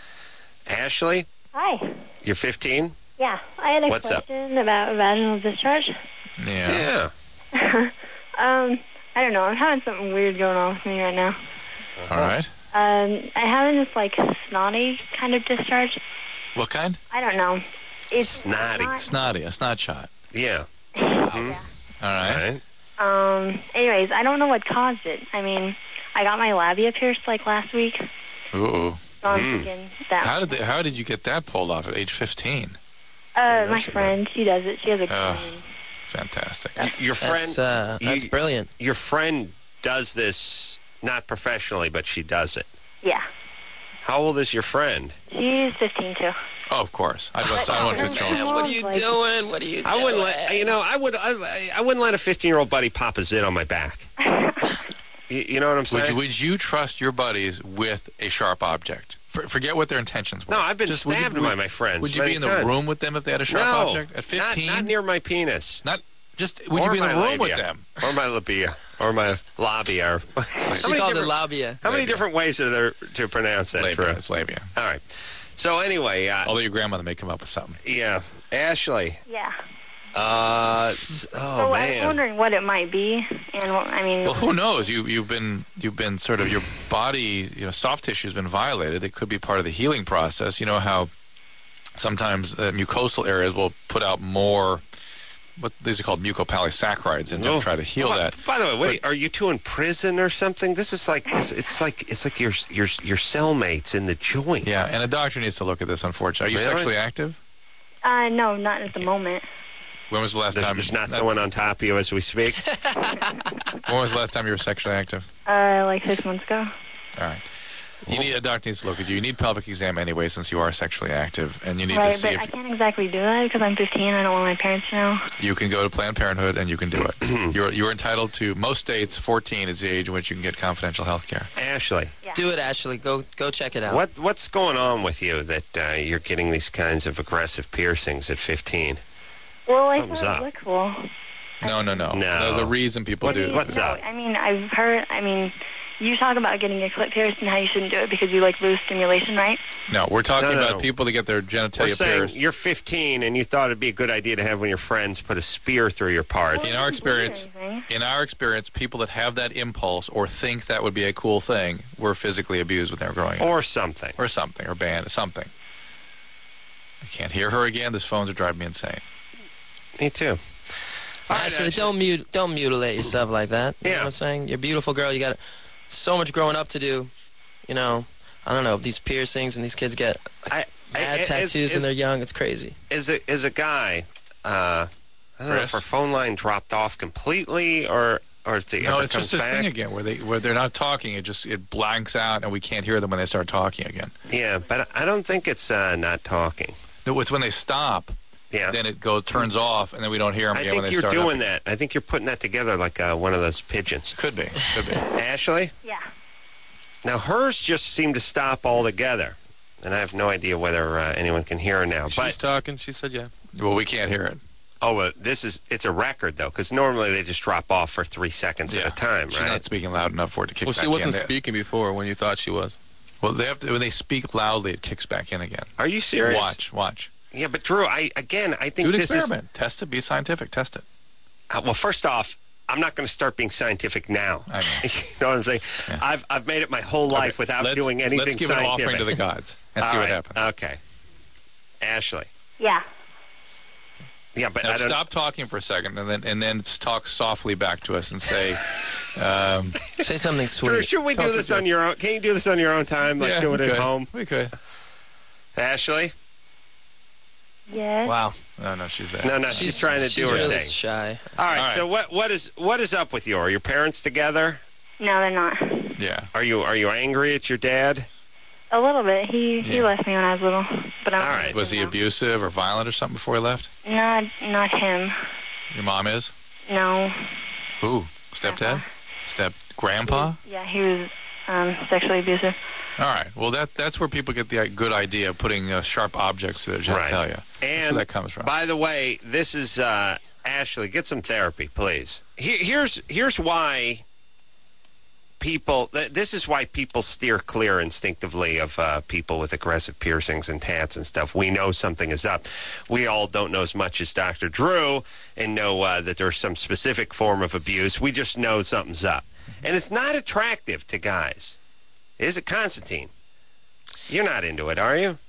Ashley, Hi. you're fifteen? Yeah, I had a What's up? question about vaginal discharge. Yeah. Yeah. Um, I don't know. I'm having something weird going on with me right now. All right. Um, I'm having this like snotty kind of discharge. What kind? I don't know. It's Snotty. not- Snotty, a snot shot. Yeah. yeah. All All right. right. Um. Anyways, I don't know what caused it. I mean, I got my labia pierced like last week, Ooh. so I'm Mm. thinking that. How did they, how did you get that pulled off at age fifteen? uh, my she friend, she does it. She has a. Oh. clinic. Fantastic. Y- Your friend. That's, uh, that's you- brilliant. Your friend does this not professionally, but she does it. Yeah. How old is your friend? She's fifteen too. Oh, of course. I don't, I don't want to fit Man, children. What are you Like- doing? What are you doing? I wouldn't let you know. I would. I, I wouldn't let a fifteen-year-old buddy pop a zit on my back. you, you know what I'm saying? Would you, would you trust your buddies with a sharp object? For, forget what their intentions were. No, I've been Just, would you- stabbed would- by my friends. Would you many be in the times. room with them if they had a sharp no, object at fifteen? Not, not near my penis. Not just. Would Or you be in my the room with labia. them? Or my labia. Or my labia. Or, how She many called it different, labia. how many Labia. different ways are there to pronounce that? Labia. Drew? It's labia. All right. So anyway, uh, Although your grandmother may come up with something. yeah, Ashley. Yeah. Uh, s- oh so I was man. wondering what it might be, and what, I mean. Well, who knows? You you've been you've been sort of your body, you know, soft tissue's been violated. It could be part of the healing process. You know how sometimes uh, mucosal areas will put out more. What these are called mucopolysaccharides, and to Oh. try to heal By- that. By the way, what are, you, are you two in prison or something? This is like it's, it's like it's like your your your cellmates in the joint. Yeah, and a doctor needs to look at this. Unfortunately, are you Really? sexually active? Uh, no, not at the moment. When was the last There's, time? there's not that- someone on top of you as we speak. When was the last time you were sexually active? Uh, like six months ago. All right. You need a doctor needs to look at you. You need pelvic exam anyway, since you are sexually active, and you need Right, to see but if I can't exactly do that because I'm fifteen. I don't want my parents to know. you can go to Planned Parenthood and you can do it. you're you're entitled to most states. fourteen is the age in which you can get confidential health care. Ashley, Yeah. Do it, Ashley. Go go check it out. what what's going on with you that uh, you're getting these kinds of aggressive piercings at fifteen? Well, I Something's thought up. it looked cool. No, no, no. No. There's a reason people What's- do. what's no, up? I mean, I've heard. I mean, you talk about getting your clit pierced and how you shouldn't do it because you like lose stimulation, right? No, we're talking No, no, about no. people that get their We're genitalia saying pierced. you're fifteen and you thought it'd be a good idea to have one of your friends put a spear through your parts. In our experience, anything. in our experience, people that have that impulse or think that would be a cool thing were physically abused when they were growing up, Or something. or something, or banned, something. I can't hear her again. These phones are driving me insane. Me too. All right, Ashley, Ashley. don't mut- don't mutilate yourself like that. You Yeah. know what I'm saying? You're a beautiful girl. You got so much growing up to do. You know, I don't know, these piercings and these kids get I, mad I- tattoos is, when is, they're young. It's crazy. is a is a guy. Uh, I don't know if Chris? our phone line dropped off completely or or if it No, ever it's comes just this back. thing again where they where they're not talking. It just it blanks out, and we can't hear them when they start talking again. Yeah, but I don't think it's uh, not talking. No, it's when they stop, Yeah. then it goes turns off, and then we don't hear them I again think when they you're start. doing up. that. I think you're putting that together like uh, one of those pigeons. Could be, could be. Ashley, Yeah. now hers just seemed to stop altogether. and I have no idea whether uh, anyone can hear her now. She's but talking. She said, yeah. Well, we can't hear it. Oh, well, this is, it's a record, though, because normally they just drop off for three seconds Yeah. at a time, She's right? not speaking loud enough for it to kick Well, back she wasn't in. speaking before when you thought she was. Well, they have to, when they speak loudly, it kicks back in again. Are you serious? Watch, watch. Yeah, but Drew, I again, I think Do an this experiment. Test it. Be scientific. Test it. is... Uh, well, first off, I'm not going to start being scientific now. I know. You know what I'm saying? Yeah. I've I've made it my whole life Okay, without let's- doing anything Let's give scientific. an offering to the gods and All see what right, happens. Okay. Ashley. Yeah. Yeah, but Now I don't... stop talking for a second, and then and then talk softly back to us and say, um, Say something Drew, sweet. should we Tell do us this what on your own? Can you do this on your own time, like yeah, do it we at could. home? We could. Ashley? Yes. Wow. No, no, she's there. No, no, she's, trying to she's do her really thing. shy. All right, All right. so what what is what is up with you? Are your parents together? No, they're not. Yeah. Are you are you angry at your dad? A little bit. He he Yeah. left me when I was little, but I'm All right. Was he abusive or violent or something before he left? Not not him. Your mom is? No. Ooh, stepdad? Step grandpa? Yeah, he was um, sexually abusive. All right. Well, that that's where people get the uh, good idea of putting uh, sharp objects to their genitalia. That's And where that comes from. by the way, this is uh, Ashley. Get some therapy, please. He, here's here's why people. Th- this is why people steer clear instinctively of uh, people with aggressive piercings and tats and stuff. We know something is up. We all don't know as much as Doctor Drew and know uh, that there's some specific form of abuse. We just know something's up, and it's not attractive to guys. Is it, Constantine? You're not into it, are you?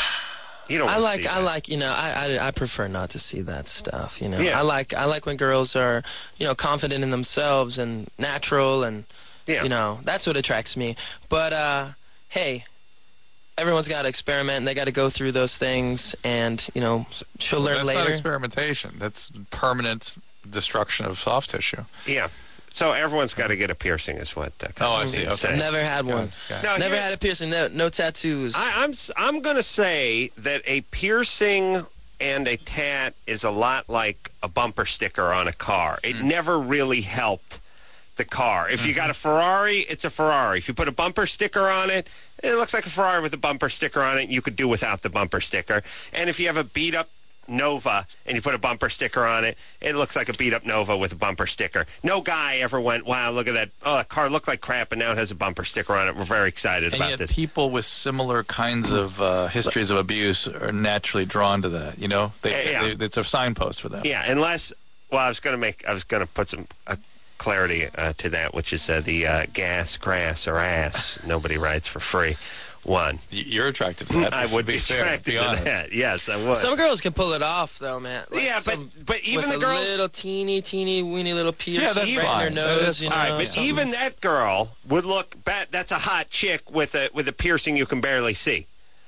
You don't. I wanna like, see I that. like, you know, I, I, I prefer not to see that stuff. You know, Yeah. I like, I like when girls are, you know, confident in themselves and natural, and Yeah. you know, that's what attracts me. But uh, hey, everyone's got to experiment, and they got to go through those things, and you know, she'll Well, learn that's not later. experimentation. That's permanent destruction of soft tissue. Yeah. So everyone's got to get a piercing, is what. Uh, Oh, I Constantine see. is Okay. saying. Never had one. Okay. No, Never here- had a piercing. No, no tattoos. I, I'm s- I'm going to say that a piercing and a tat is a lot like a bumper sticker on a car. It Mm. never really helped the car. If you got a Ferrari, it's a Ferrari. If you put a bumper sticker on it, it looks like a Ferrari with a bumper sticker on it. You could do without the bumper sticker. And if you have a beat up Nova and you put a bumper sticker on it, it looks like a beat up Nova with a bumper sticker. No guy ever went, wow, look at that. Oh, that car looked like crap and now it has a bumper sticker on it. We're very excited And about yet this. people with similar kinds of uh, histories of abuse are naturally drawn to that, you know? They, Yeah, yeah. they, it's a signpost for them. Yeah, unless, well, I was going to make, I was going to put some uh, clarity uh, to that, which is uh, the uh, gas, grass, or ass. Nobody writes for free. One. Y- You're attracted to that. I would be fair, attracted be to honest. that. Yes, I would. Some girls can pull it off, though, man. Like Yeah, but- some- but even with the a girls- little teeny, teeny, weeny little piercing Yeah, that's right fine. in their That nose. is You know, All right, but something. even that girl would look, bat, that's a hot chick with a with a piercing you can barely see.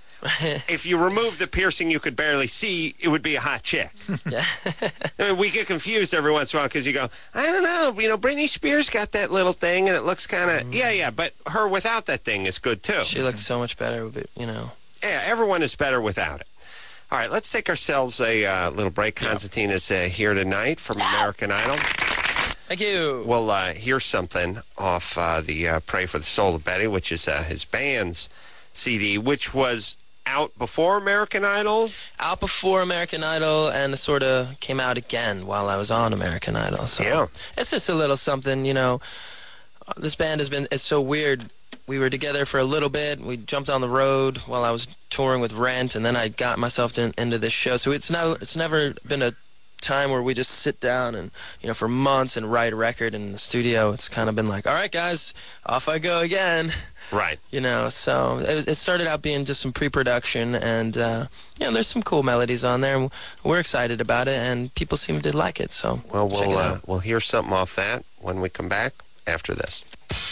If you remove the piercing you could barely see, it would be a hot chick. Yeah. I mean, we get confused every once in a while because you go, I don't know, you know, Britney Spears got that little thing and it looks kind of, yeah, yeah, but her without that thing is good too. She looks so much better with it, you know. Yeah, everyone is better without it. All right, let's take ourselves a uh, little break. Constantine is uh, here tonight from American Idol. Thank you. We'll uh, hear something off uh, the uh, Pray for the Soul of Betty, which is uh, his band's C D, which was out before American Idol. Out before American Idol, and it sort of came out again while I was on American Idol. So Yeah. it's just a little something, you know. Uh, This band has been, it's so weird. We were together for a little bit. We jumped on the road while I was touring with Rent, and then I got myself in, into this show. So it's now it's never been a time where we just sit down and, you know, for months and write a record in the studio. It's kind of been like, all right, guys, off I go again. Right. You know, so it, it started out being just some pre-production, and, uh, you know, there's some cool melodies on there, and we're excited about it, and people seem to like it, so Well, check we'll it uh, out. we'll hear something off that when we come back after this.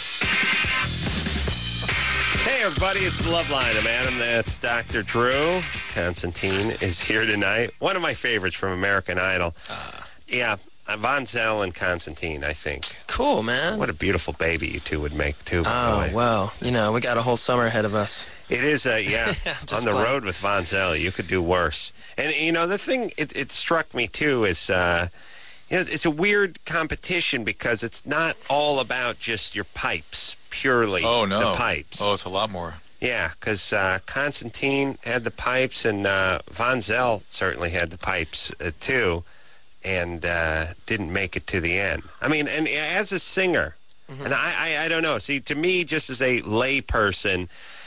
Hey, everybody, it's Loveline. I'm Adam. That's Doctor Drew. Constantine is here tonight. One of my favorites from American Idol. Ah. Yeah, uh, Von Zell and Constantine, I think. Cool, man. What a beautiful baby you two would make, too, by the Oh, way. well, you know, we got a whole summer ahead of us. It is, uh, yeah, Just on the playing. road with Von Zell, you could do worse. And, you know, the thing, it, it struck me, too, is, uh, you know, it's a weird competition because it's not all about just your pipes, purely Oh, no. the pipes. Oh, it's a lot more. Yeah, because uh, Constantine had the pipes, and uh, Von Zell certainly had the pipes, uh, too, and uh, didn't make it to the end. I mean, and as a singer, mm-hmm. and I, I, I don't know. See, to me, just as a lay person,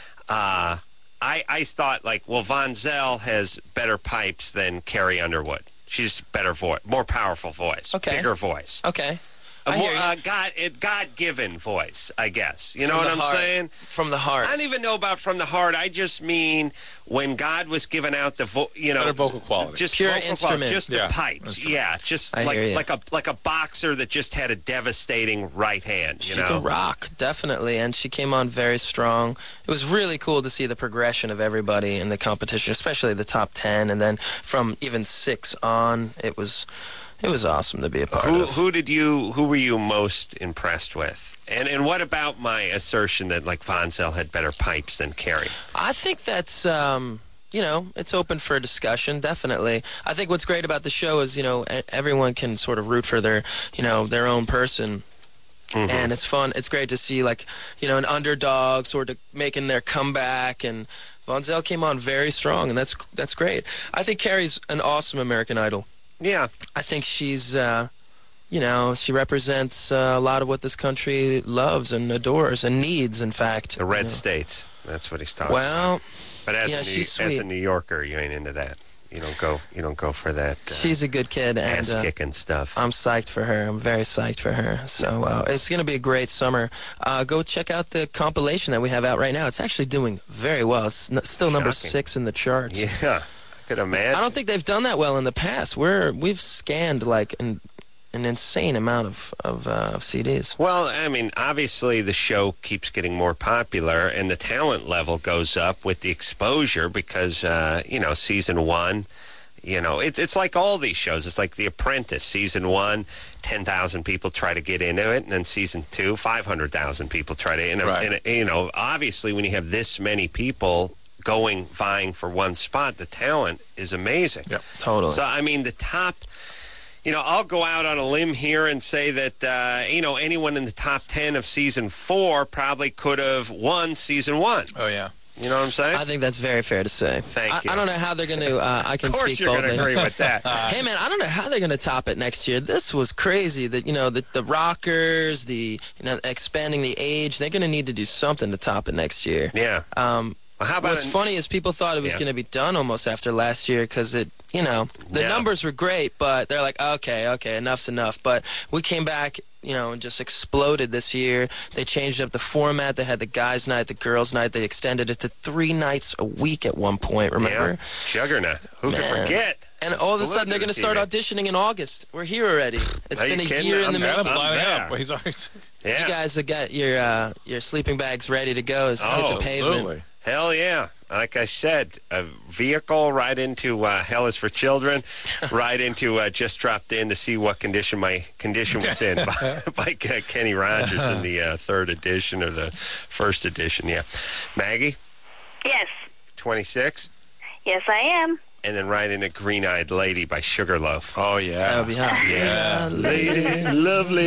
uh, I, I thought, like, well, Von Zell has better pipes than Carrie Underwood. She's better voice, more powerful voice, okay. bigger voice. Okay. A more uh, God, it, God-given voice, I guess. You know from what I'm heart. saying? From the heart. I don't even know about from the heart. I just mean when God was giving out the, vo- you know, better vocal quality, just pure vocal instrument, quality, just yeah. the pipes, Instrument. yeah, just I like hear you. like a like a boxer that just had a devastating right hand. You she know, can rock, definitely, and she came on very strong. It was really cool to see the progression of everybody in the competition, especially the top ten, and then from even six on, it was. It was awesome to be a part who, of. Who did you? Who were you most impressed with? And and what about my assertion that like Von Zell had better pipes than Carrie? I think that's um, you know, it's open for discussion. Definitely. I think what's great about the show is you know everyone can sort of root for their you know their own person. Mm-hmm. And it's fun. It's great to see like you know an underdog sort of making their comeback, and Von Zell came on very strong, and that's that's great. I think Carrie's an awesome American Idol. Yeah. I think she's, uh, you know, she represents uh, a lot of what this country loves and adores and needs, in fact. The red you know. states. That's what he's talking well, about. But as, yeah, a New, she's as sweet. a New Yorker, you ain't into that. You don't go You don't go for that uh, she's a good kid. and ass-kicking uh, stuff. I'm psyched for her. I'm very psyched for her. So uh, it's going to be a great summer. Uh, go check out the compilation that we have out right now. It's actually doing very well. It's n- still number Shocking. six in the charts. Yeah. Could imagine. I don't think they've done that well in the past. We're we've scanned like an an insane amount of of, uh, of C Ds. Well, I mean, obviously the show keeps getting more popular, and the talent level goes up with the exposure because uh, you know season one. You know, it's it's like all these shows. It's like The Apprentice. Season one, ten thousand people try to get into it, and then season two, five hundred thousand people try to. And, right. and you know, obviously, when you have this many people going vying for one spot, the talent is amazing. Yep, totally. So I mean, the top. You know, I'll go out on a limb here and say that uh, you know anyone in the top ten of season four probably could have won season one. Oh yeah. You know what I'm saying? I think that's very fair to say. Thank I, you. I don't know how they're going to. Uh, I can of course speak you're boldly. going to agree with that. Hey man, I don't know how they're going to top it next year. This was crazy. That you know the the rockers, the you know expanding the age. They're going to need to do something to top it next year. Yeah. Um, well, how about what's an, funny is people thought it was yeah. going to be done almost after last year because it, you know, the Yeah. numbers were great, but they're like, okay, okay, enough's enough. But we came back, you know, and just exploded this year. They changed up the format. They had the guys' night, the girls' night. They extended it to three nights a week at one point. Remember? Yeah. Juggernaut. Who Man. could forget? And all of a Glued sudden, they're to going to the start T V. auditioning in August. We're here already. It's Are been you a kidding? year in I'm the there. making. Adam's I'm lining there. up. He's always, Yeah. You guys have got your uh, your sleeping bags ready to go. It's hit Oh, the pavement. absolutely. Hell yeah. Like I said, a vehicle right into uh, Hell is for Children, right into uh, just dropped in to see what condition my condition was in by, by uh, Kenny Rogers in the uh, third edition or the first edition. Yeah. Maggie, Yes. twenty-six, Yes, I am. and then right into Green Eyed Lady by Sugarloaf. Oh That yeah. would be hot. Yeah, lady, lovely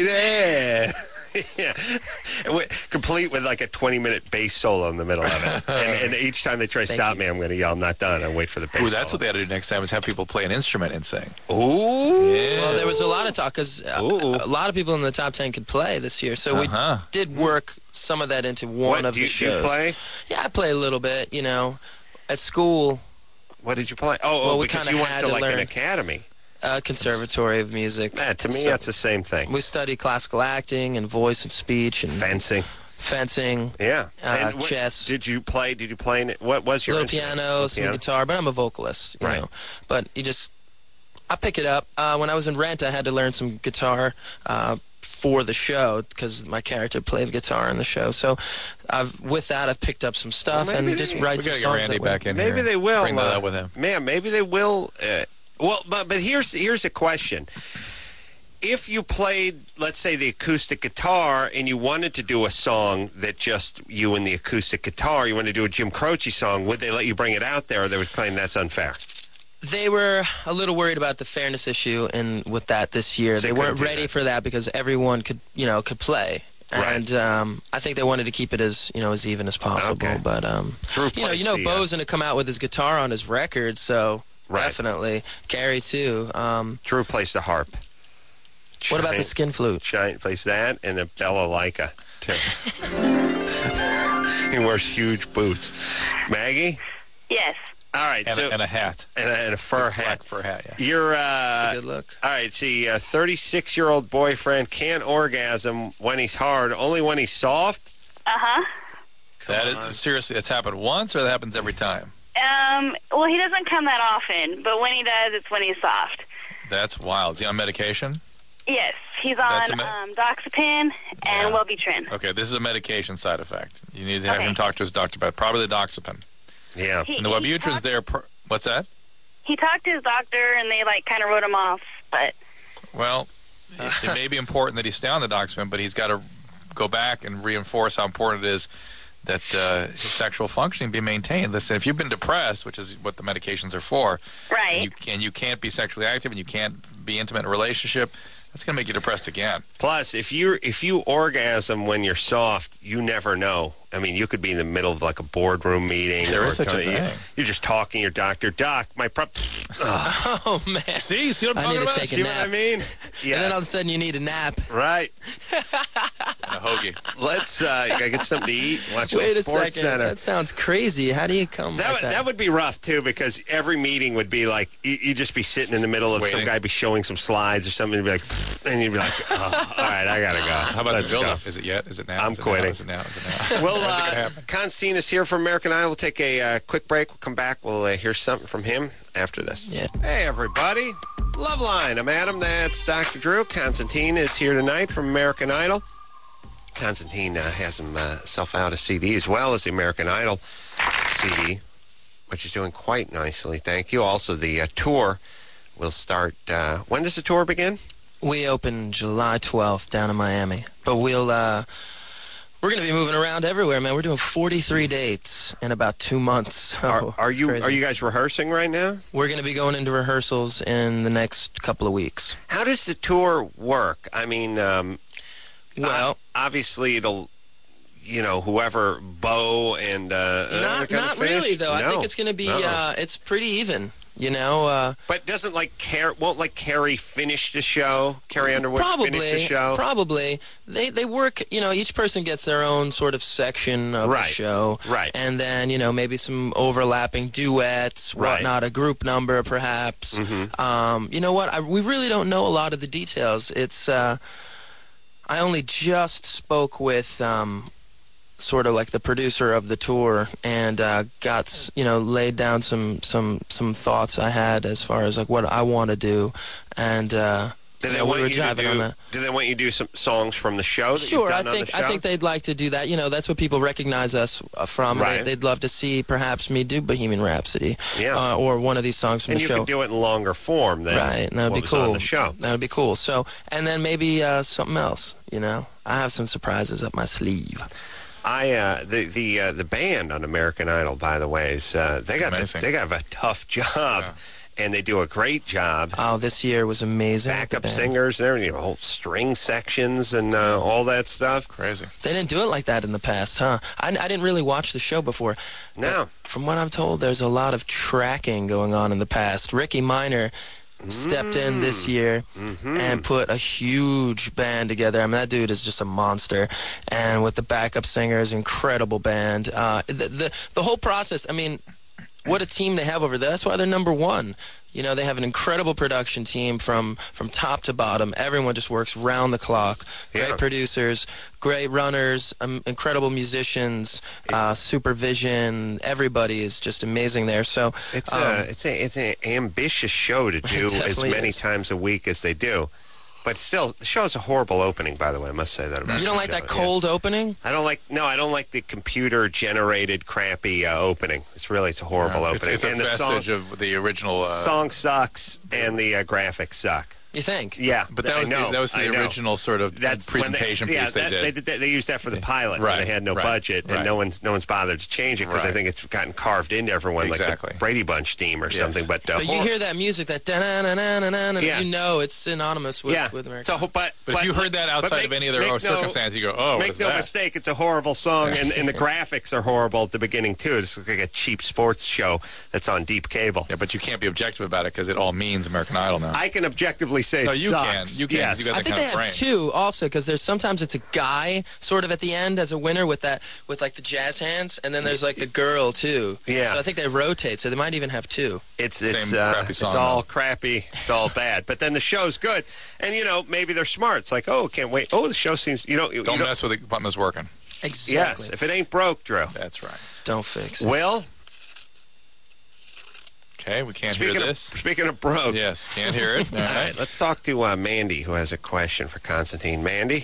lady. Yeah, And we- complete with like a twenty-minute bass solo in the middle of it. And, and each time they try to Thank stop you. me, I'm going to yell, "I'm not done." I wait for the bass. Ooh, that's solo. what they ought to do next time is have people play an instrument and sing. Ooh. Yeah. Well, there was a lot of talk because uh, Ooh. a lot of people in the top ten could play this year, so Uh-huh. we did work some of that into one What of do the you, do you shows. play? Yeah, I play a little bit. You know, at school, What did you play? Oh, Well, oh we because kinda you went had to to like an learn. academy. uh, Conservatory of Music. Yeah, to me, So that's the same thing. we studied classical acting and voice and speech and Fencing. fencing, Yeah. uh, And what- chess. Did you play? Did you play? In, what was your little instrument? piano, Little some piano? guitar, but I'm a vocalist, you Right. know. But you just, I pick it up. Uh, when I was in Rent, I had to learn some guitar uh, for the show because my character played the guitar in the show. So I've, with that, I've picked up some stuff Well, and maybe just they- write We some gotta get songs. Randy that way. back in Maybe here. they will. Bring that uh, up with him. Man, maybe they will. Uh, well, but but here's here's a question. If you played, let's say, the acoustic guitar and you wanted to do a song that just you and the acoustic guitar, you wanted to do a Jim Croce song, would they let you bring it out there, or they would claim that's unfair? They were a little worried about the fairness issue in with that this year. So they they weren't couldn't do ready that. for that because everyone could, you know, could play. And um, I think they wanted to keep it as you know as even as possible. Okay. But um, Drew you know, you know, plays the, uh, Bo's gonna come out with his guitar on his record, so Right. definitely Gary too. Um, Drew plays the harp. what about the Giant- skin flute? Giant plays that, and the balalaika, too. He wears huge boots. Maggie? Yes. All right, And, so... a, and a hat. And a, and a fur hat. Black fur hat, yeah. You're, uh... That's a good look. All right, see, a thirty-six-year-old boyfriend can't orgasm when he's hard, only when he's soft? Uh-huh. That is, seriously, it's happened once, or that happens every time? Um, well, he doesn't come that often, but when he does, it's when he's soft. That's wild. Is he on medication? Yes, he's That's on a me- um, Doxepin and Yeah. Wellbutrin. Okay, this is a medication side effect. You need to have Okay. him talk to his doctor about probably the Doxepin. Yeah. He- And the he Wellbutrin's talked- there. Per, what's that? He talked to his doctor, and they, like, kind of wrote him off, but... Well, it, it may be important that he stay on the Doxepin, but he's got to go back and reinforce how important it is that uh, his sexual functioning be maintained. Listen, if you've been depressed, which is what the medications are for, Right. and you, and you can't be sexually active and you can't be intimate in a relationship, that's going to make you depressed again. Plus, if you if you orgasm when you're soft, you never know. I mean, you could be in the middle of like a boardroom meeting. There or is such a you- thing. You're just talking to your doctor. Doc, my prep. Oh man! See, see what I'm I need talking to take take a See nap. what I mean? Yeah. And then all of a sudden you need a nap. Right. A hoagie. Let's uh, you gotta get something to eat. Watch Wait the a Sports second. Center. That sounds crazy. How do you come That, like would, that? that would be rough, too, because every meeting would be like, you, you'd just be sitting in the middle of some Waiting. guy be showing some slides or something, and you'd be like, and you'd be like, oh, all right, I gotta go. How about Let's the go. build-up? Is it yet? Is it now? I'm Is it quitting. Now? Is it now? Is it now? Well, When's it gonna uh, happen? Constantine is here from American Idol. We'll take a uh, quick break. We'll come back. We'll uh, hear something from him after this. Yeah. Hey, everybody. Loveline. I'm Adam. That's Doctor Drew. Constantine is here tonight from American Idol. Constantine uh, has himself out a C D as well as the American Idol C D, which is doing quite nicely. Thank you. Also, the uh, tour will start. Uh, when does the tour begin? We open July twelfth down in Miami, but we'll uh, we're going to be moving around everywhere, man. We're doing forty-three dates in about two months. So Are, are it's you crazy. are you guys rehearsing right now? We're going to be going into rehearsals in the next couple of weeks. How does the tour work? I mean, um, Well, uh, obviously it'll, you know, whoever Bo and uh, not gonna not finish? really though. I No. think it's going to be Uh-uh. uh, it's pretty even. You know, uh, But doesn't like Car- won't like Carrie finish the show? Carrie Underwood probably finish the show? probably they they work. You know, each person gets their own sort of section of Right. the show, Right. And then you know maybe some overlapping duets, Right. whatnot, a group number perhaps. Mhm. Um, you know what? I, we really don't know a lot of the details. It's uh, I only just spoke with um, sort of like the producer of the tour and uh, got s- you know laid down some some some thoughts I had as far as like what I want to do, and uh, Do you they know, want we were you to jiving do? on that. Do they want you to do some songs from the show? That Sure, you've I done think on the show? I think they'd like to do that. You know, that's what people recognize us uh, from. Right. They, they'd love to see perhaps me do Bohemian Rhapsody, Yeah. uh, or one of these songs from and the you show. could do it in longer form than Right, and that would what be was cool. on the show. That would be cool. So, and then maybe uh, something else. You know, I have some surprises up my sleeve. I uh, the the uh, the band on American Idol, by the way, is uh, they got the, Amazing. they got a tough job, and they do a great job. Oh, this year was amazing. with the Backup band. singers and everything, you know, whole string sections and uh, all that stuff. Crazy. They didn't do it like that in the past, huh? I, I didn't really watch the show before. No. But from what I'm told, there's a lot of tracking going on in the past. Ricky Minor stepped in this year Mm-hmm. and put a huge band together. I mean, that dude is just a monster. And with the backup singers, incredible band. Uh, the, the the whole process, I mean, what a team they have over there. That's why they're number one. You know, they have an incredible production team from, from top to bottom. Everyone just works round the clock. Great Yeah. producers, great runners, um, incredible musicians, uh, supervision. Everybody is just amazing there. So It's um, a it's a it's an ambitious show to do as definitely many is. times a week as they do, but still, the show's a horrible opening. By the way, I must say that about you don't the like show, that yeah. cold opening? I don't like no, I don't like the computer generated crappy uh, opening. It's really it's a horrible It's, opening. it's a and the song, vestige of the original. Uh, song sucks and the uh, graphics suck. You think? Yeah, But that I was know, the, that was I the know. original sort of That's when presentation they, yeah, piece they that, did. They, did- they used that for the pilot Right, when they had no right, budget, and right. no one's no one's bothered to change it because I Right. think it's gotten carved into everyone Exactly. like the Brady Bunch theme or Yes. something. But, uh, But you hor- hear that music, that da-na-na-na-na-na, Yeah. you know it's synonymous with, yeah, with America. so but But if you heard that but outside make- of any other make no- circumstance, you go, oh, what make is no that? mistake, it's a horrible song, and, and the graphics are horrible at the beginning too. It's like a cheap sports show that's on deep cable. Yeah, but you can't be objective about it because it all means American Idol now. I can objectively say No, it you can. sucks. You can. Yes. You got I that think kind they of have brain. two also because there's sometimes it's a guy sort of at the end as a winner with that with like the jazz hands, and then there's like the girl too. Yeah. So I think they rotate, so they might even have two. It's it's Same uh, crappy it's song, all though. crappy. It's all bad. But then the show's good, and you know maybe they're smart. It's like, oh, can't wait. Oh, the show seems you know. You Don't know, mess with the button that's working. Exactly. Yes, if it ain't broke, Drew. That's right. Don't fix it. Will, Okay, we can't speaking hear of this. speaking of broke. Yes, can't hear it. All All right. right, let's talk to uh, Mandy, who has a question for Constantine. Mandy,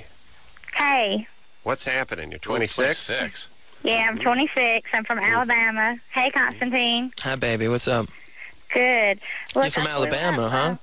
Hey. what's happening? You're twenty-six. twenty-six. Yeah, I'm twenty-six. I'm from Alabama. Hey, Constantine. Hi, baby. What's up? Good. Look, You're from I flew Alabama, up, huh? uh,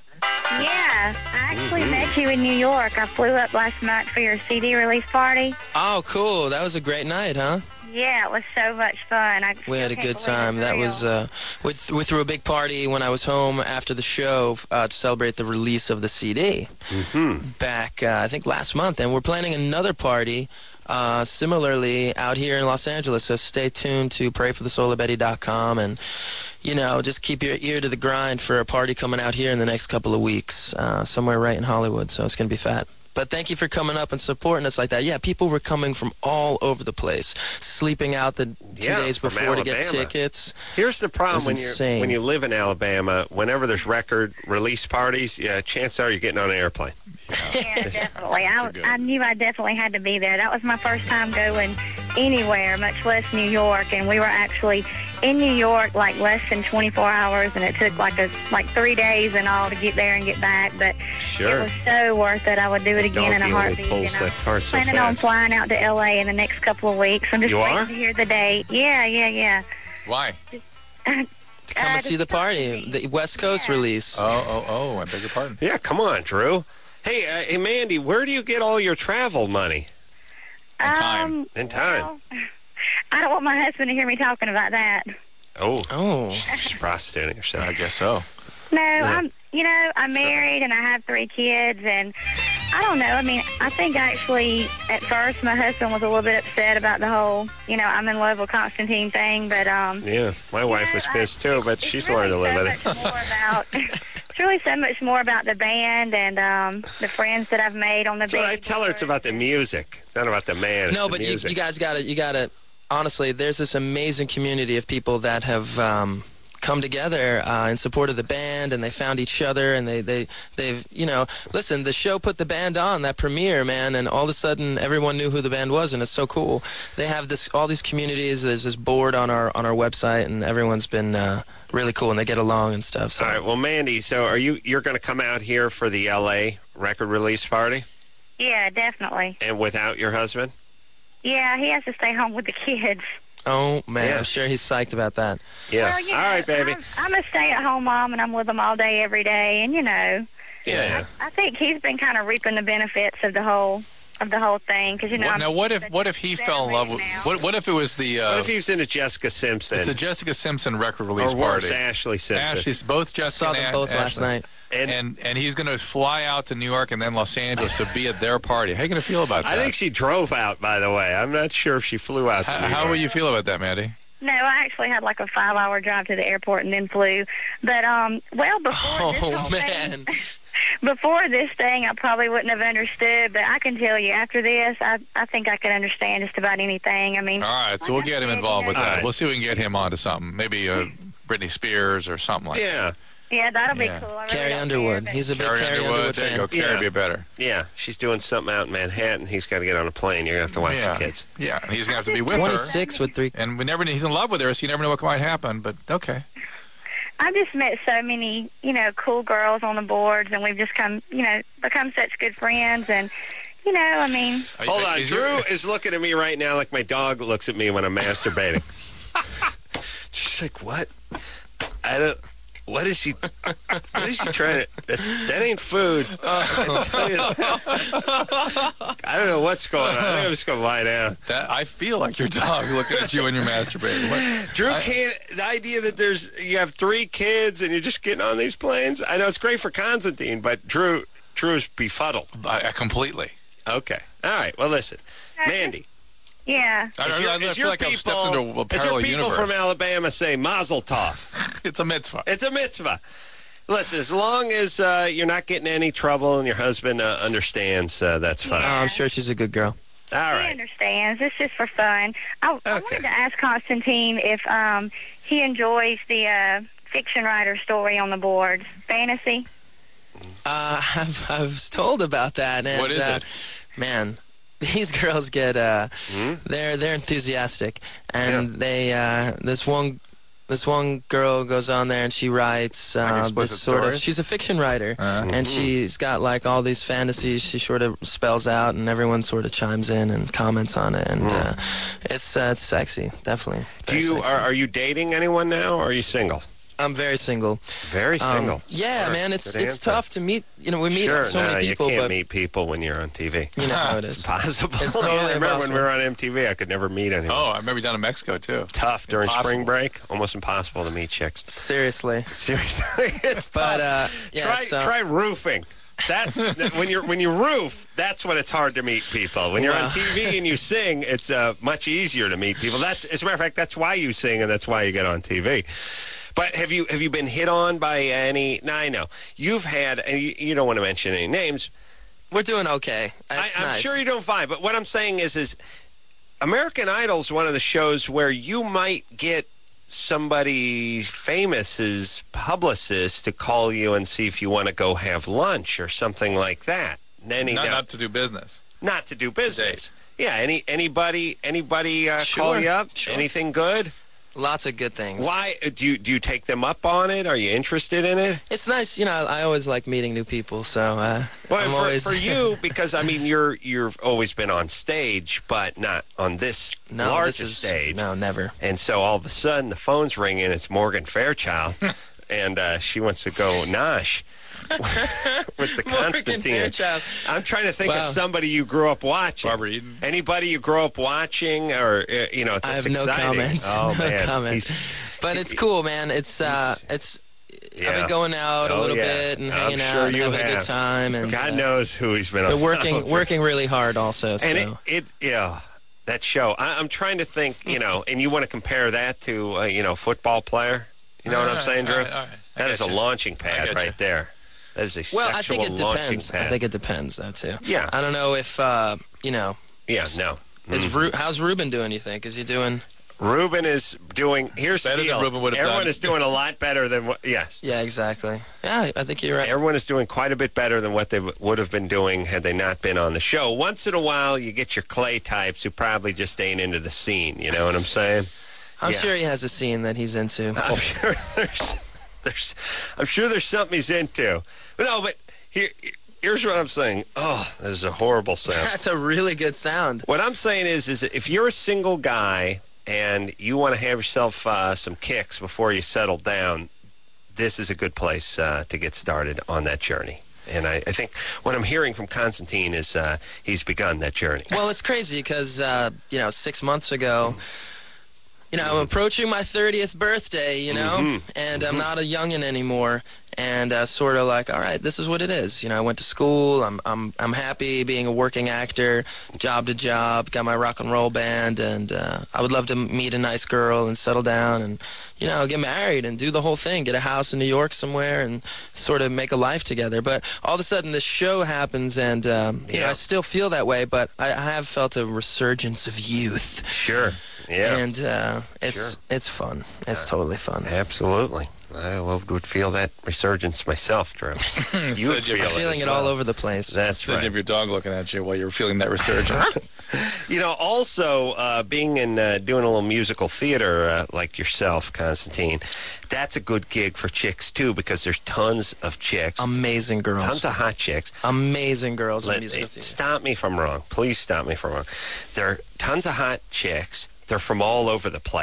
Yeah. I actually met you in New York. I flew up last month for your C D release party. Oh, cool. That was a great night, huh? Yeah, it was so much fun. I We had a still good can't believe time. it's That real. was uh, we, th- we threw a big party when I was home after the show uh, to celebrate the release of the C D Mm-hmm. back, uh, I think, last month. And we're planning another party uh, similarly out here in Los Angeles. So stay tuned to pray for the soul of betty dot com and, you know, just keep your ear to the grind for a party coming out here in the next couple of weeks, uh, somewhere right in Hollywood. So it's going to be fat. But thank you for coming up and supporting us like that. Yeah, people were coming from all over the place, sleeping out the two Yeah, days from before to get Alabama. tickets. Here's the problem It when was you insane. when you live in Alabama. Whenever there's record release parties, yeah, chances are you're getting on an airplane. Yeah, definitely. I, good. I knew I definitely had to be there. That was my first time going anywhere, much less New York. And we were actually in New York like less than twenty-four hours, and it took like a like three days and all to get there and get back. But Sure. it was so worth it. I would do it again in a Donkey only heartbeat. pulls And that I'm cart so planning on fast. flying out to L A in the next couple of weeks. I'm just You waiting are? to hear the date. Yeah, yeah, yeah. Why? To come Uh, and see the party, the West Coast Yeah. release. Oh, oh, oh, I beg your pardon. Yeah, come on, Drew. Hey, uh, hey, Mandy, where do you get all your travel money And time. Um, and time? well, I don't want my husband to hear me talking about that. Oh, Oh, she's prostituting herself. I guess so. No, I'm, you know, I'm married and I have three kids, and I don't know. I mean, I think actually at first my husband was a little bit upset about the whole, you know, I'm in love with Constantine thing, but um, Yeah, my wife was pissed too, but it's she's really learned to live so with it. much more about, it's really so much more about the band and um, the friends that I've made on the That's what I big tell her. It's board. about the music. It's not about the man. It's no, the but you, music. you guys got to, you got to, honestly, there's this amazing community of people that have um, come together uh, in support of the band, and they found each other, and they, they, they've, you know, listen, the show put the band on, that premiere, man, and all of a sudden everyone knew who the band was, and it's so cool. They have this, all these communities, there's this board on our, on our website, and everyone's been uh, really cool, and they get along and stuff. So. All right, well, Mandy, so are you? You're going to come out here for the L A record release party, Yeah, definitely. and without your husband? Yeah, he has to stay home with the kids. Oh, man, Yeah. I'm sure he's psyched about that. Yeah. Well, you All know, right, baby. I'm, I'm a stay-at-home mom, and I'm with him all day, every day, and you know, Yeah. I think he's been kind of reaping the benefits of the whole of the whole thing because you know. What, I'm now, what if such what a if he better fell in love lady with? now. What What if it was the? Uh, What if he was into Jessica Simpson? it's the Jessica Simpson record release or worse, party? Ashley Simpson. Ashley's both I Jessica saw and them A- both last Ashley. night. And, And and he's going to fly out to New York and then Los Angeles to be at their party. How are you going to feel about that? I think she drove out, by the way. I'm not sure if she flew out to How, New how York. will you feel about that, Mandy? No, I actually had like a five-hour drive to the airport and then flew. But um, well, before this Oh, whole man. thing, before this thing, I probably wouldn't have understood. But I can tell you, after this, I I think I can understand just about anything. I mean, All right, so like we'll I get him said, involved you with know, that. All right. We'll see if we can get him onto something. Maybe uh, Britney Spears or something like that. Yeah, Yeah, that'll be Yeah. cool. I really Carrie don't Underwood. care, but- He's a big Carrie Carrie Underwood. Underwood There you fan. go. Carrie Yeah. be better. yeah. She's doing something out in Manhattan. He's got to get on a plane. You're going to have to watch yeah. the kids. Yeah, and he's going to have to be with her. twenty-six with three. And we never. He's in love with her, so you never know what might happen. But okay. I've just met so many, you know, cool girls on the boards, and we've just come, you know, become such good friends. And, you know, I mean, Are you- Hold on. is Drew your- is looking at me right now like my dog looks at me when I'm masturbating. She's like, what? I don't... What is she? What is she trying to? That's, that ain't food. I don't know what's going on. I think I'm just gonna lie down. That I feel like your dog looking at you when you're masturbating. What? Drew I, can't. The idea that there's you have three kids and you're just getting on these planes. I know it's great for Constantine, but Drew, Drew's befuddled. I, I completely. Okay. All right. Well, listen, Mandy. Yeah. I, Is I, your, I is feel your like I've stepped people, into a is parallel your people universe. from Alabama say Mazel Tov? It's a mitzvah. It's a mitzvah. Listen, as long as uh, you're not getting any trouble and your husband uh, understands, uh, that's fine. Oh, I'm sure she's a good girl. All He right. understands. It's just for fun. I, I wanted to ask Constantine if um, he enjoys the uh, fiction writer story on the board, fantasy. Uh, I've, I was told about that. And, What is uh, it? Man, these girls get, uh, Hmm? they're they're enthusiastic. And they, uh, this one... This one girl goes on there and she writes Like uh, this explicit sort of. stories? She's a fiction writer, Uh-huh. and she's got like all these fantasies. She sort of spells out, and everyone sort of chimes in and comments on it, and uh, it's uh, it's sexy, definitely. Do Very you sexy. are, are you dating anyone now, or are you single? I'm very single. Very Um, single. yeah, Smart. man, it's Good it's answer. tough to meet. You know, we meet Sure, so no, many people, you can't but meet people when you're on T V. you know how it It's is. possible. It's totally I remember impossible. when we were on M T V, I could never meet anyone. Oh, I remember down in Mexico too. Tough during Impossible. spring break. Almost impossible to meet chicks. Seriously. Seriously, it's But tough. uh, yeah, try so try roofing. That's when you're when you roof. That's when it's hard to meet people. When you're Wow. on T V and you sing, it's uh, much easier to meet people. That's as a matter of fact, that's why you sing and that's why you get on T V. But have you have you been hit on by any? No, I know you've had, and you, you don't want to mention any names. we're doing okay. I, That's I'm nice. sure you're doing fine. But what I'm saying is, is American Idol's one of the shows where you might get somebody famous's publicist to call you and see if you want to go have lunch or something like that. Any, Not, now- not to do business. not to do business. Yeah, any anybody anybody uh, Sure, call you up? sure. Anything good? Lots of good things. Why do you do you take them up on it? Are you interested in it? It's nice, you know. I always like meeting new people, so uh, Well, I'm for, always for you, because I mean, you're you've always been on stage, but not on this no, larger this is, stage. No, never. And so all of a sudden, the phone's ringing. It's Morgan Fairchild, and uh, she wants to go nosh with the Morgan Constantine. Fairchild. I'm trying to think Wow. of somebody you grew up watching. Barbara Eden. Anybody you grew up watching, or uh, you know, I that's have no exciting. comments. Oh no man, comments. He's- But it's cool, man. It's uh, it's. yeah. I've been going out a Oh, little yeah. bit and I'm hanging sure out and you having a have. good time, and God uh, knows who he's been on. but working working really hard also. So. And it, it, yeah, that show. I, I'm trying to think, you know, and you want to compare that to, uh, you know, football player. You know what I'm saying, Drew? All right, all right. I That is a getcha. launching I pad getcha. right there. That is a well, sexual I think it launching depends. pad. I think it depends, though, too. Yeah. I don't know if uh, you know. yeah, no. Is Mm. Ru- how's Ruben doing? You think is he doing? Ruben is doing. Here's Better the than deal. Ruben would have Everyone done. is doing a lot better than what. Yes. Yeah, exactly. Yeah, I think you're right. Everyone is doing quite a bit better than what they w- would have been doing had they not been on the show. Once in a while, you get your clay types who probably just ain't into the scene. You know what I'm saying? I'm Yeah. sure he has a scene that he's into. I'm sure there's, there's, I'm sure there's something he's into. But no, but here, here's what I'm saying. Oh, that is a horrible sound. That's a really good sound. What I'm saying is, is if you're a single guy and you want to have yourself uh, some kicks before you settle down, this is a good place uh, to get started on that journey. And I, I think what I'm hearing from Constantine is uh, he's begun that journey. Well, it's crazy because uh, you know six months ago, you know, I'm approaching my thirtieth birthday, you know, Mhm. and I'm not a youngin' anymore. And uh, sort of like, all right, this is what it is. You know, I went to school. I'm I'm I'm happy being a working actor, job to job. Got my rock and roll band, and uh, I would love to meet a nice girl and settle down, and you know, get married and do the whole thing. Get a house in New York somewhere, and sort of make a life together. But all of a sudden, this show happens, and um, you know, Yeah. I still feel that way. But I, I have felt a resurgence of youth. Sure. Yeah. And uh, it's Sure. it's fun. It's totally fun. Absolutely. I would feel that resurgence myself, Drew. You would Said you- feel I'm feeling as it well. all over the place. That's Instead right. of your dog looking at you while you were feeling that resurgence. You know, also uh, being in uh, doing a little musical theater uh, like yourself, Constantine, that's a good gig for chicks too because there's tons of chicks, Amazing girls. tons of hot chicks. Amazing girls in Let- musical eh, theater. stop me if I'm wrong. Please stop me if I'm wrong. There are tons of hot chicks. They're from all over the place.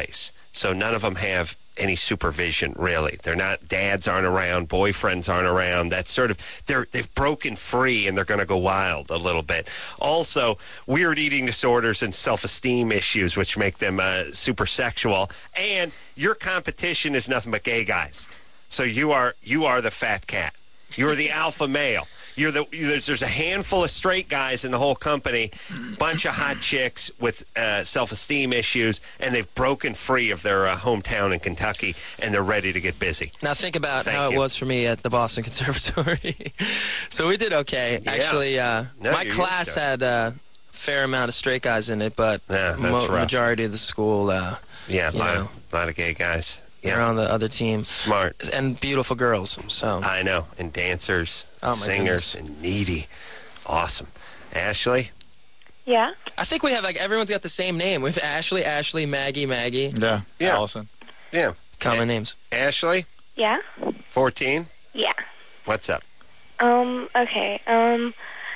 So none of them have any supervision, really. They're not, dads aren't around, boyfriends aren't around. That's sort of, they're, they've broken free and they're going to go wild a little bit. Also, weird eating disorders and self-esteem issues, which make them uh, super sexual. And your competition is nothing but gay guys. So you are, you are the fat cat. You're the alpha male. You're the there's, there's a handful of straight guys in the whole company, bunch of hot chicks with uh, self-esteem issues, and they've broken free of their uh, hometown in Kentucky, and they're ready to get busy. Now think about Thank how you. it was for me at the Boston Conservatory. So we did okay. Yeah. Actually, uh, No, my you're class used to it. had a fair amount of straight guys in it, but Yeah, that's mo- rough. majority of the school, uh, Yeah, a you lot, know, of, lot of gay guys. they're Yeah, on the other team. smart. And beautiful girls. So I know, and dancers, Oh, my singers, and needy. Awesome. Ashley? Yeah. I think we have, like, everyone's got the same name. We have Ashley, Ashley, Maggie, Maggie. Yeah. Yeah. Allison. Yeah. Common A- names. Ashley? Yeah. fourteen? Yeah. What's up? Um, okay. Um,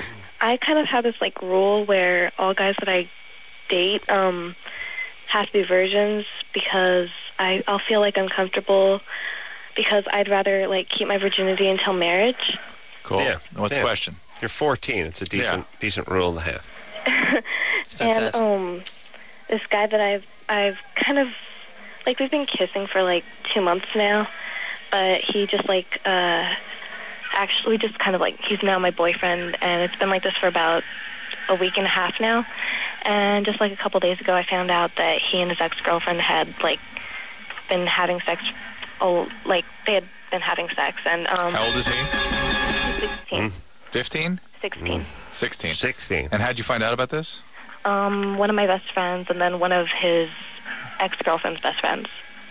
I kind of have this, like, rule where all guys that I date, um, have to be virgins because I, I'll feel, like, uncomfortable because I'd rather, like, keep my virginity until marriage. Cool. Yeah. What's Yeah. the question? You're fourteen. It's a decent decent rule to have. It's And, fantastic. um, this guy that I've, I've kind of, like, we've been kissing for, like, two months now, but he just, like, uh, actually just kind of, like, he's now my boyfriend, and it's been like this for about a week and a half now, and just, like, a couple days ago, I found out that he and his ex-girlfriend had, like, been having sex, oh, like, they had been having sex, and, um... How old is he? sixteen. fifteen? sixteen. sixteen. sixteen. And how'd you find out about this? Um, one of my best friends, and then one of his ex-girlfriend's best friends.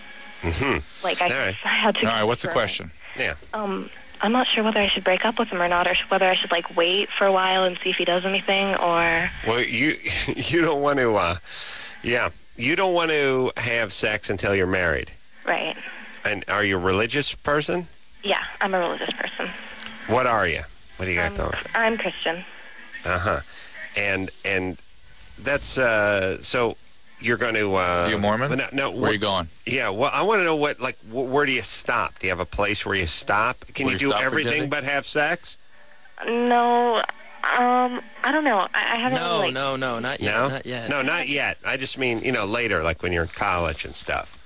Mm-hmm. Like, I, All right. I had to... All right, what's the confirm it. question? Yeah. Um, I'm not sure whether I should break up with him or not, or sh- whether I should, like, wait for a while and see if he does anything, or... Well, you you don't want to, uh, yeah, you don't want to have sex until you're married. Right. And are you a religious person? Yeah, I'm a religious person. What are you? What do you got Um, going? I'm Christian. Uh-huh. And and that's, uh, so you're going to... Uh, you a Mormon? No, no, Where are you going? Yeah, well, I want to know what, like, wh- where do you stop? Do you have a place where you stop? Can Where you you do stop everything virginity? but have sex? No, um, I don't know. I, I haven't No, really, like... no, no, not yet. No? Not yet. No, not yet. I just mean, you know, later, like when you're in college and stuff.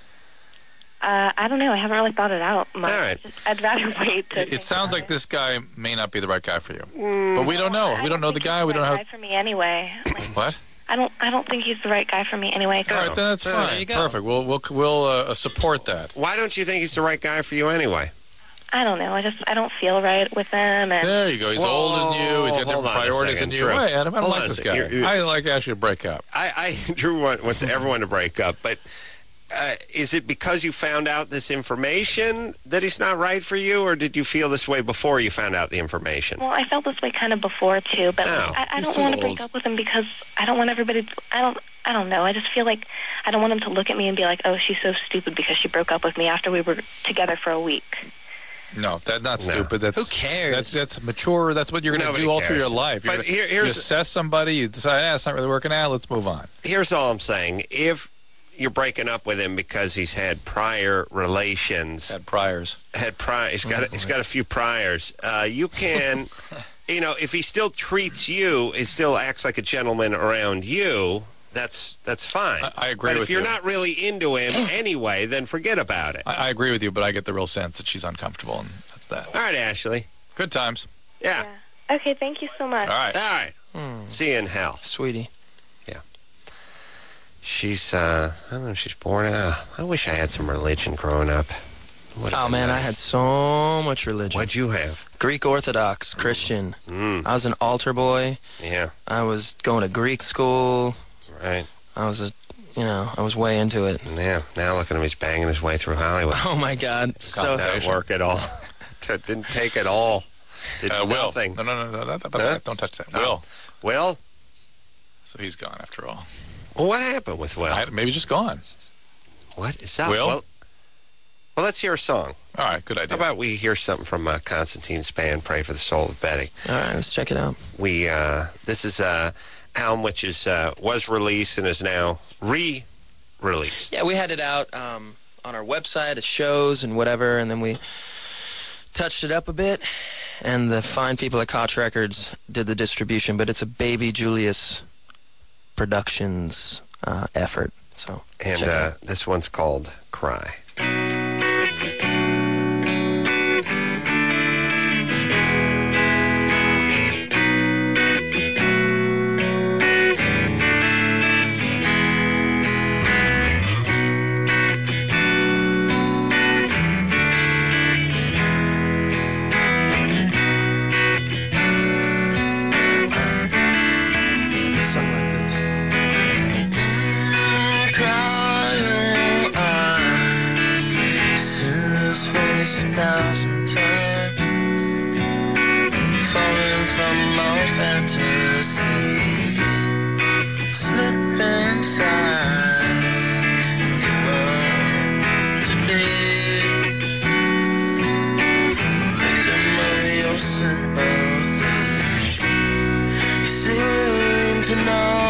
Uh, I don't know. I haven't really thought it out much. All right. Just, I'd rather wait to It, think it sounds about like it. this guy may not be the right guy for you. But we don't know. I We don't know the think guy. he's We don't right have... guy for me anyway. Like, What? I don't. I don't think he's the right guy for me anyway. All right, then that's So there fine. you go. Perfect. We'll we'll we'll uh, support that. Why don't you think he's the right guy for you anyway? I don't know. I just I don't feel right with him, and There you go. He's Whoa, older than you. He's got hold different on a priorities second, than you. Drew. Hey, Adam, I don't Hold on like a this second. guy. You're- you're- I like Ashley to break up. I, I Drew want- wants everyone to break up, but uh, is it because you found out this information that he's not right for you, or did you feel this way before you found out the information? well, I felt this way kind of before too. But Oh, like, I, I he's don't too want to break old. up with him because I don't want everybody. To, I don't. I don't know. I just feel like I don't want him to look at me and be like, "Oh, she's so stupid because she broke up with me after we were together for a week." No, that's not No. stupid. That's Who cares? That's that's mature. That's what you're going to Nobody do all through cares. your life. You're But gonna, here- you here's- assess somebody. You decide, ah, it's not really working out. Let's move on. Here's all I'm saying. If you're breaking up with him because he's had prior relations, Had priors. had prior, he's got, he's got a few priors, uh, you can, you know, if he still treats you, he still acts like a gentleman around you, that's that's fine. I- I agree But if with you're you. not really into him anyway, then forget about it. I, I agree with you, but I get the real sense that she's uncomfortable, and that's that. All right, Ashley. Good times. Yeah. Okay. Thank you so much. All right. All right. Hmm. See you in hell. Sweetie. She's, uh, I don't know, she's born out. I wish I had some religion growing up. Would've Oh, been man, I nice. had so much religion. What'd you have? Greek Orthodox, Christian. Mm, I was an altar boy. yeah, I was going to Greek school. right. I was, a, you know, I was way into it. Yeah, now look at him. He's banging his way through Hollywood. Oh, my God. So, Didn't work at all. Didn't take it all. Did Uh, Will. nothing. No, no, no, no, no, no, Huh? don't touch that. Oh. Will. Will? So he's gone after all. Well, what happened with Will? I, maybe just gone. What is up? Will? Well, well, let's hear a song. All right, good idea. How about we hear something from uh, Constantine's band, Pray for the Soul of Betty? all right, let's check it out. We uh, this is a album which is uh, was released and is now re released. Yeah, we had it out um, on our website, at shows and whatever, and then we touched it up a bit, and the fine people at Koch Records did the distribution, but it's a Baby Julius Productions uh, effort. So And check it uh, out. this one's called Cry. Something like this. Cry your eyes, seen this face a thousand times, falling from our fantasy, slip inside your world today, victim of your sympathy. You seem to know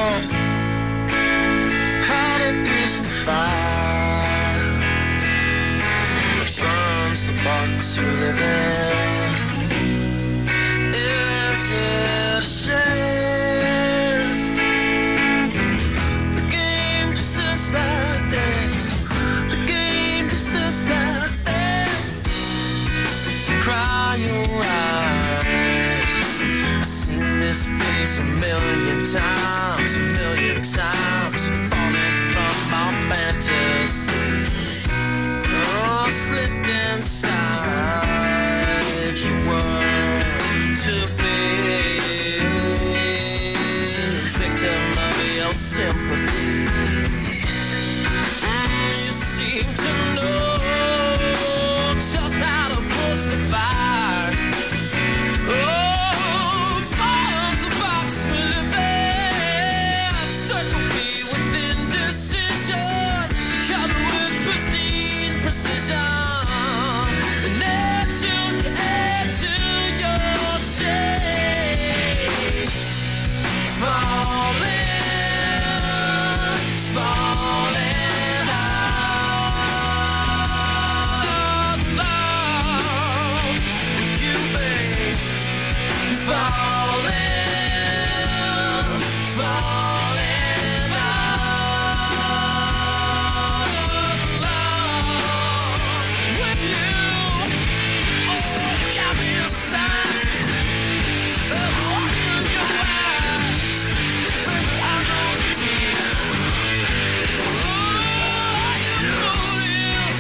how to pierce the fire that burns the box we live in. Is it a shame the game persists like this? The game persists like this. Cry your eyes. I've seen this face a million times, a million times, falling from our fantasy. Oh, slipped inside your world to be victim of your sympathy. Mm, you seem to know just how to push the fire. Oh, bottoms of box we live in. Circle me with indecision, covered with pristine precision. And add to, add to your shade. Falling, falling out of love with you, babe. Falling, falling out of love with you. Oh, you got me a sign of open your eyes. I know the deal. Oh, you know it.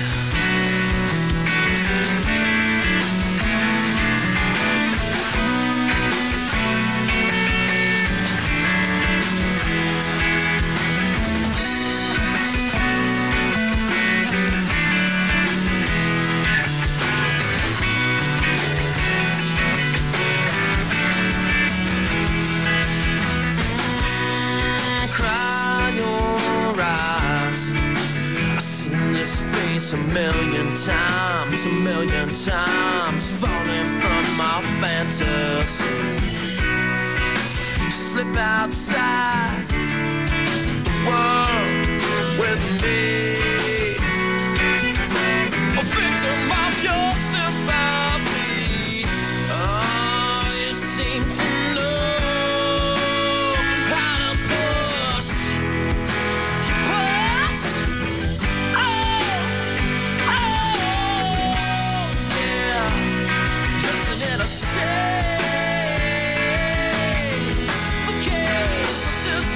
Cry your eyes. I've seen this face a million times, a million times, falling from our fantasy. Slip outside the world with me, a victim of your sympathy. Oh, you seem to know how to push. You push. Oh, oh, yeah. Isn't it a shame? Okay, this is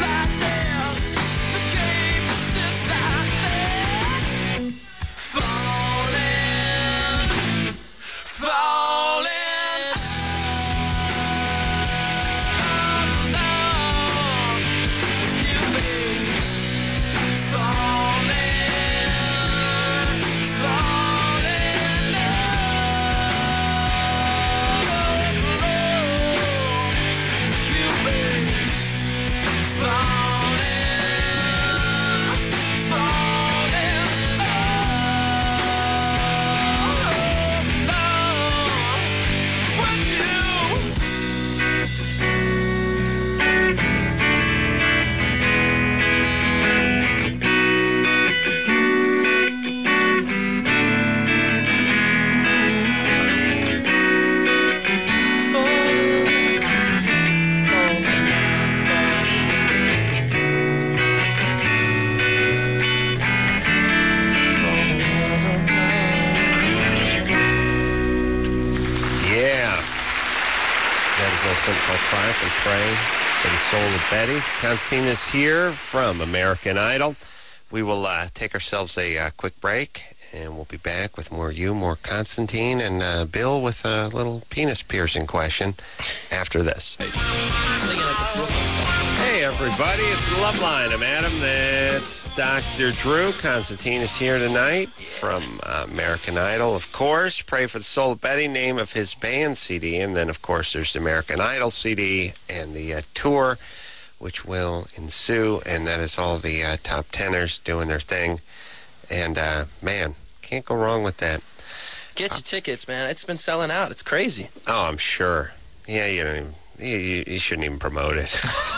little Simple Crack and pray for the soul of Betty. Constantine is here from American Idol. We will uh, take ourselves a uh, quick break, and we'll be back with more you, more Constantine, and uh, Bill with a little penis piercing question after this. Hey, everybody, it's Loveline. I'm Adam. That's Doctor Drew. Constantine is here tonight from uh, American Idol, of course. Pray for the Soul of Betty, name of his band C D. And then, of course, there's the American Idol C D and the uh, tour, which will ensue. And that is all the uh, top tenors doing their thing. And, uh, man, can't go wrong with that. Get your tickets, man. It's been selling out. It's crazy. Oh, I'm sure. Yeah, you don't even... You, you, you shouldn't even promote it.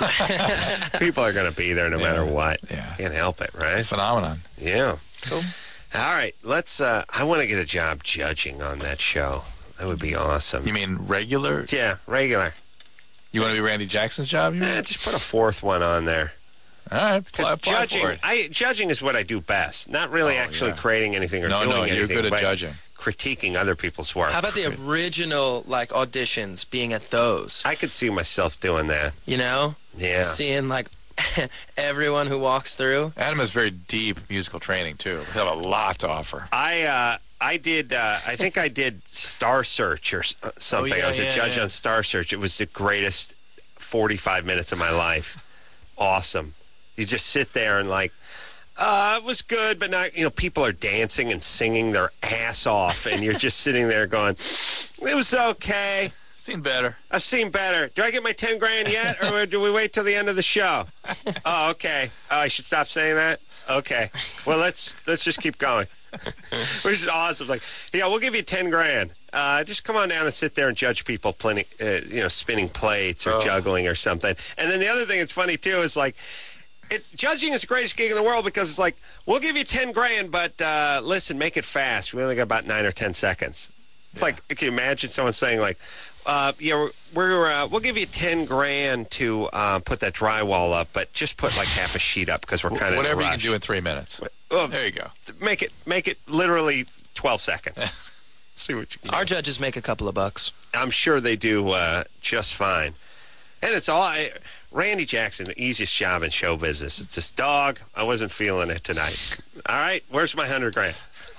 People are going to be there no Yeah. matter what. Yeah. Can't help it, right? Phenomenon. Yeah. Cool. All right, let's, uh, I want to get a job judging on that show. That would be awesome. You mean regular? Yeah, regular. You want to be Randy Jackson's job? You mean? Eh, just put a fourth one on there. All right, apply, apply judging, for it. I, judging is what I do best. Not really Oh, actually yeah. creating anything or No, doing no, anything. you're good at but judging. Critiquing other people's work. How about the original, like, auditions, being at those? I could see myself doing that. You know? Yeah. Seeing, like, everyone who walks through. Adam has very deep musical training, too. We have a lot to offer. I uh, I did. Uh, I think I did Star Search or s- uh, something. Oh, yeah, I was a yeah, judge yeah. on Star Search. It was the greatest forty-five minutes of my life. Awesome. You just sit there and like, uh, it was good, but not. You know, people are dancing and singing their ass off, and you're just sitting there going, it was okay. Seen better. I've seen better. Do I get my ten grand yet, or do we wait till the end of the show? Oh, okay. Oh, I should stop saying that. Okay. Well, let's let's just keep going. Which is awesome. Like, yeah, we'll give you ten grand. Uh, just come on down and sit there and judge people, plenty, uh, you know, spinning plates or Oh. juggling or something. And then the other thing that's funny too is like, it's judging is the greatest gig in the world because it's like, we'll give you ten grand, but uh, listen, make it fast. We only got about nine or ten seconds. It's Yeah. like, can you imagine someone saying like, uh, yeah, we're, we're uh, we'll give you ten grand to uh, put that drywall up, but just put like half a sheet up because we're kind of Whatever in a you rush. can do in three minutes. Oh, There you go. make it make it literally twelve seconds. See what you can do. Our judges make a couple of bucks. I'm sure they do uh, just fine. And it's all I, Randy Jackson, the easiest job in show business. It's this dog. I wasn't feeling it tonight. All right, where's my hundred grand?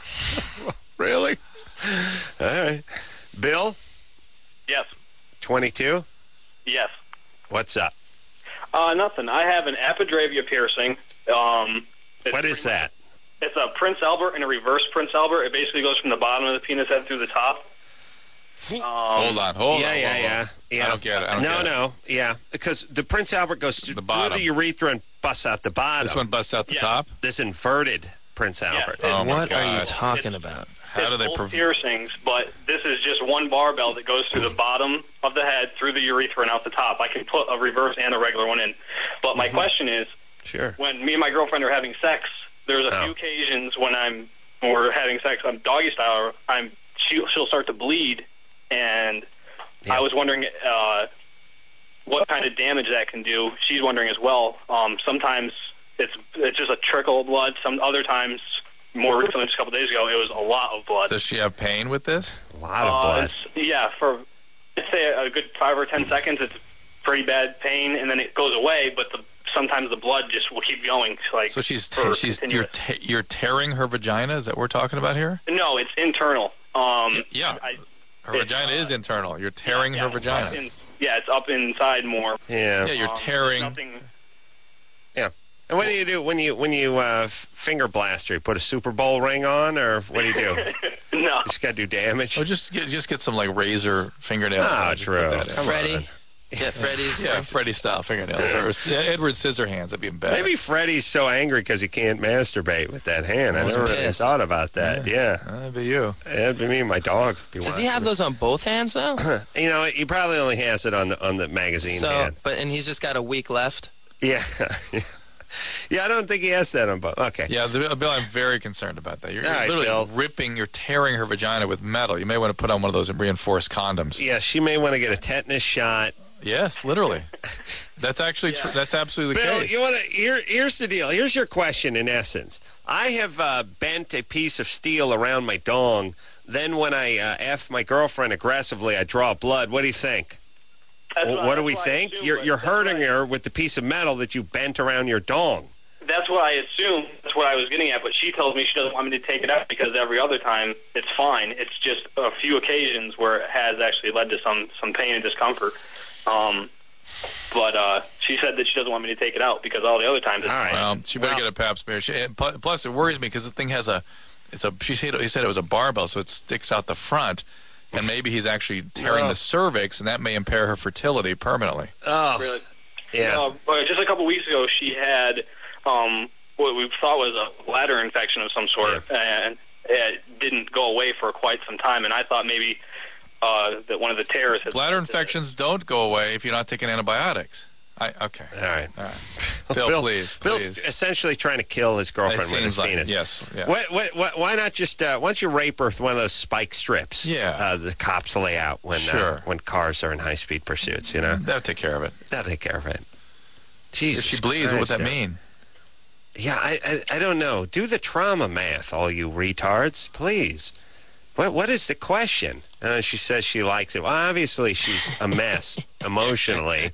Really? All right, Bill. Yes. twenty-two. Yes. What's up? Uh, nothing. I have an apodravia piercing. Um, it's What is that? It's a Prince Albert and a reverse Prince Albert. It basically goes from the bottom of the penis head through the top. Um, Hold on, hold yeah, on. yeah, hold yeah, on. yeah. I don't get it. I don't no, get it. no, yeah, because the Prince Albert goes through the, bottom. through the urethra and busts out the bottom. This one busts out the Yeah. top? This inverted Prince Albert. Oh, my What are you God. talking about? How do they both prov- piercings, but this is just one barbell that goes through the bottom of the head, through the urethra, and out the top. I can put a reverse and a regular one in. But my question is, Sure. when me and my girlfriend are having sex, there's a Oh. few occasions when I'm when we're having sex, I'm doggy style. I'm she'll, she'll start to bleed, and Yeah. I was wondering uh, what kind of damage that can do. She's wondering as well. Um, sometimes it's it's just a trickle of blood. Some other times, more recently, just a couple days ago, it was a lot of blood. Does she have pain with this? A lot of Uh, blood. it's- yeah, for let's say a good five or ten seconds, it's pretty bad pain, and then it goes away. But the, sometimes the blood just will keep going. Like So she's for she's you're continuous- te- you're tearing her vagina. Is that what we're talking about here? no, it's internal. Um, Yeah. I, Her It's, vagina uh, is internal. You're tearing yeah, her it's vagina. up in- yeah, it's up inside more. Yeah. Yeah, you're Um, tearing. Nothing. Yeah. And what do you do when you when you uh, f- finger blast her? You put a Super Bowl ring on, or what do you do? you No. just got to do damage. Oh, just get just get some like razor fingernails. Ah, and just true. put that in. Come Freddie. on. Get Freddie's. Yeah, like, Freddie style fingernails or s- Edward Scissorhands. That'd be even better. Maybe Freddie's so angry because he can't masturbate with that hand. I He's never really pissed. thought about that. Yeah. That'd be you. That'd be me and my dog. Be Does he watching. have those on both hands though? You know, he probably only has it on the on the magazine So, hand. but and he's just got a week left. Yeah. Yeah, I don't think he has that on both. Okay. Yeah, the, Bill, I'm very concerned about that. You're, All you're right, literally Bill. ripping, you're tearing her vagina with metal. You may want to put on one of those reinforced condoms. Yeah, she may want to get a tetanus shot. Yes, literally. That's actually tr- that's absolutely the Bill, case. you want to? Here, here's the deal. Here's your question. In essence, I have uh, bent a piece of steel around my dong. Then, when I uh, f my girlfriend aggressively, I draw blood. What do you think? That's Well, what- what do that's we what I think? assumed, You're but you're that's what hurting her with the piece of metal that you bent around your dong. That's what I assumed. That's what I was getting at. But she tells me she doesn't want me to take it out because every other time it's fine. It's just a few occasions where it has actually led to some, some pain and discomfort. Um, but uh, she said that she doesn't want me to take it out because all the other times it's fine. Well, she better get a pap smear. She, and pl- plus, it worries me because the thing has a, it's a. She said he said it was a barbell, so it sticks out the front, and maybe he's actually tearing No. the cervix, and that may impair her fertility permanently. Oh, Really? Yeah. Uh, but just a couple weeks ago, she had um, what we thought was a bladder infection of some sort, and it didn't go away for quite some time. And I thought maybe uh, that one of the tears had. Bladder infections don't go away if you're not taking antibiotics. I okay. All right. All right. Bill, please, Bill's please. essentially trying to kill his girlfriend It with his seems like penis. it, yes, yes. What, what, what, why not just uh, why don't you rape her with one of those spike strips? Yeah. Uh, the cops lay out when Sure. uh, when cars are in high speed pursuits. You know. That'll take care of it. That'll take care of it. Jesus If she bleeds, what would that Christ, mean? Yeah, I, I I don't know. Do the trauma math, all you retards, please. What what is the question? Uh, she says she likes it. Well, obviously she's a mess emotionally.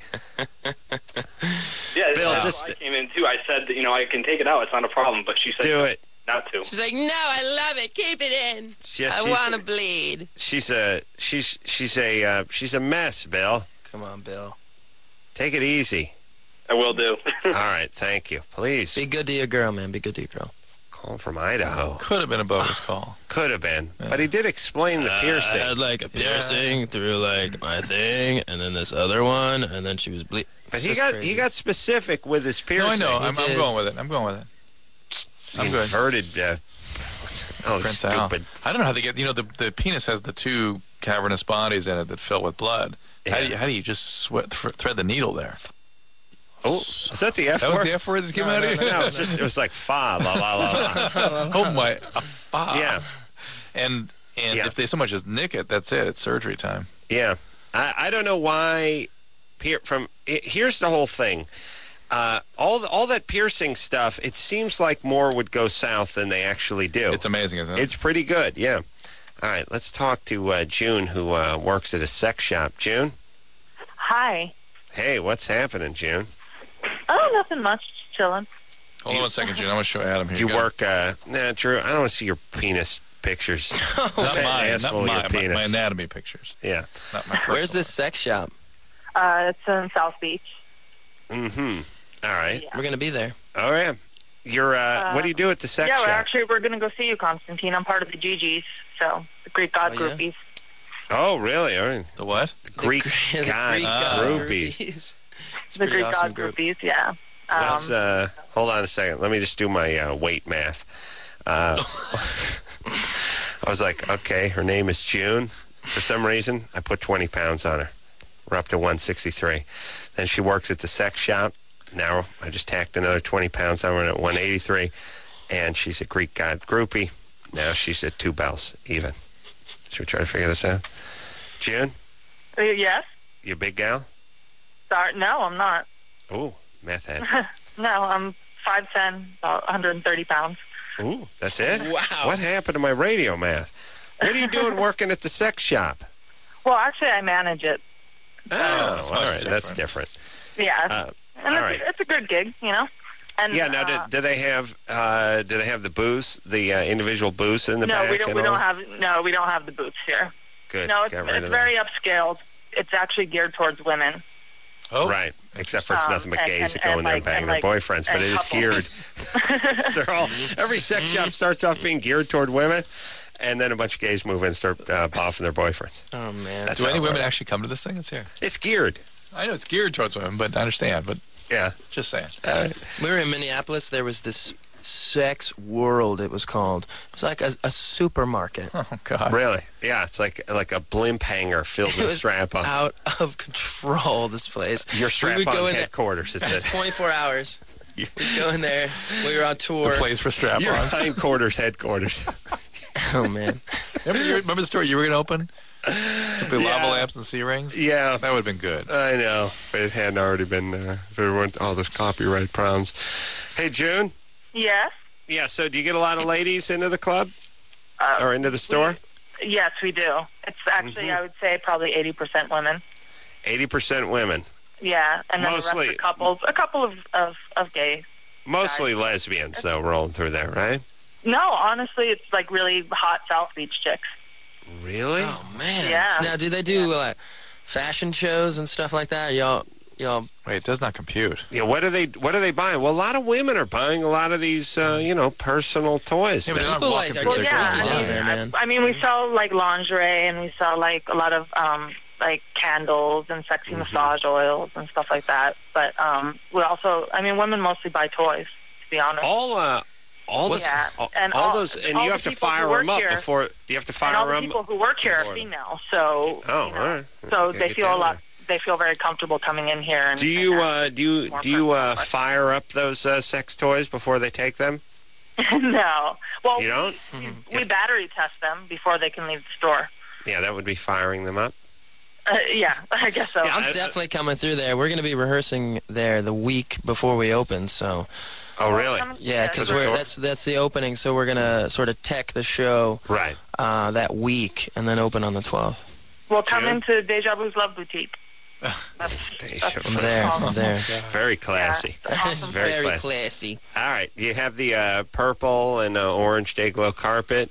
Yeah, Bill, that's just- why I came in too. I said that, you know I can take it out. It's not a problem. But she said Do it. not to. She's like, no, I love it. Keep it in. Yes, I she's- want to bleed. She's a she's she's a uh, she's a mess, Bill. Come on, Bill. Take it easy. I will do. All right, thank you. Please. Be good to your girl, man. Be good to your girl. Call from Idaho. Could have been a bogus call. Could have been, but he did explain the piercing. I had like a piercing through like my thing, and then this other one, and then she was bleeding. But he got he got specific with his No, I piercing. know. He I'm, I'm did. going with it. I'm going with it. I'm good. Inverted. Uh, oh, Prince Al. stupid. I don't know how they get. You know, the the penis has the two cavernous bodies in it that fill with blood. How do you how do you just sweat, th- thread the needle there? Oh, is that the F That word? was the F word that came no, out no, of no, you? no, it's just it was like fa la la la la. Oh my! Uh, ah. Yeah, and and Yeah. if they so much as nick it, that's it. It's surgery time. yeah. I, I don't know why. Pier, from i- here's the whole thing. Uh, all the, all that piercing stuff. It seems like more would go south than they actually do. It's amazing, isn't it? It's pretty good. Yeah. All right, let's talk to uh, June, who uh, works at a sex shop. June. Hi. Hey, what's happening, June? Oh, nothing much. Just chilling. Hold on one second, June. I'm going to show Adam here. Do you Go. work? Uh, nah, Drew. I don't want to see your penis pictures. Not Fat mine. ass Not full of mine. your My, penis. my anatomy pictures. Yeah. Not my Where's personal. this sex shop? Uh, it's in South Beach. Mm-hmm. All right. We're gonna be there. Oh yeah. You're. Uh, Uh, what do you do at the sex yeah, shop? we're actually we're gonna go see you, Constantine. I'm part of the G Gs, so the Greek God Oh, yeah? groupies. Oh, really? All right. The what? The Greek The god Greek god groupies. It's The pretty Greek awesome God group. groupies, yeah. Um, Let's. Uh, hold on a second. Let me just do my uh, weight math. Uh, I was like, okay, her name is June. For some reason, I put twenty pounds on her. We're up to one sixty-three. Then she works at the sex shop. Now I just tacked another twenty pounds on her at one eighty-three. And she's a Greek god groupie. Now she's at two bells, even. Should we try to figure this out? June, uh, yes. you a big gal? Sorry, no, I'm not. Ooh, meth head. No, I'm five ten, about one hundred thirty pounds. Ooh, that's it? Wow. What happened to my radio math? What are you doing working at the sex shop? Well, actually, I manage it. Oh, that's all much right. That's different. different. Yeah, Uh, and all it's, right. it's a good gig, you know. And Yeah. Now, uh, do, do they have uh, do they have the booths, the uh, individual booths in the no, back? we don't. and We all? don't have. No, we don't have the booths here. Good. No, it's Get rid it's of very those. upscaled. It's actually geared towards women. Oh, Right. Except for it's Um, nothing but and- gays and- that go in and there like- and bang and their like- boyfriends, but and it is couples. geared. They're all, every sex shop starts off being geared toward women, and then a bunch of gays move in and start uh, boffing their boyfriends. Oh man. That's Do how any it women works. actually come to this thing? It's here. It's geared. I know it's geared towards women, but I understand. But Yeah. just saying. We were in Minneapolis. There was this Sex World, it was called. It was like a, a supermarket. Oh God. Really? Yeah. It's like like a blimp hanger filled It with was strap-ons. out of control, this place. Your We would go strap-on in there- headquarters. It's It's a, twenty-four hours. We'd go in there. We were on tour. The place for your strap-ons. hindquarters headquarters. Oh, man. remember, you, remember the story you were going to open? Simply Yeah. lava lamps and C rings. Yeah. That would have been good. I know. If it hadn't already been, uh, if there weren't all those copyright problems. Hey, June? Yes. Yeah, so do you get a lot of ladies into the club? Uh, or into the store? Yes, we do. It's actually, Mhm. I would say, probably eighty percent women. eighty percent women. Yeah, and then Mostly- the rest are couples. A couple of, of, of gay. Mostly lesbians, though, rolling through there, right? No, honestly, it's like really hot South Beach chicks. Really? Oh, man. Yeah. Now, do they do like fashion shows and stuff like that? Y'all, y'all. Wait, it does not compute. Yeah, what are they What are they buying? Well, a lot of women are buying a lot of these, uh, you know, personal toys. Yeah, but now. they're not walking like- through Well, the yeah, freaky I down mean, there, man. I, I mean, we sell like lingerie and we sell like a lot of um, like candles and sexy Mm-hmm. massage oils and stuff like that. But um, we also, I mean, women mostly buy toys. To be honest. all uh, all those, Yeah, all, and all all- those, and all you the have to people who fire work them up here- before you have to and fire all the them. people who work here are female, so Oh, you know, all right. so Okay, they get feel a down lot. They feel very comfortable coming in here. And Do you and uh, do you more do you uh, personal. fire up those uh, sex toys before they take them? no. Well, You don't? we, we battery test them before they can leave the store. Yeah, that would be firing them up. Uh, yeah, I guess so. I'm definitely coming through there. We're going to be rehearsing there the week before we open, so. Oh, really? Yeah, because For the tour? that's that's the opening, so we're going to sort of tech the show Right. uh, that week and then open on the twelfth. Well, come Jim? into Deja Vu's Love Boutique. That's, that's I'm there, I'm there. Very classy. It's Very very classy. classy. All right. Do you have the uh, purple and uh, orange day glow carpet?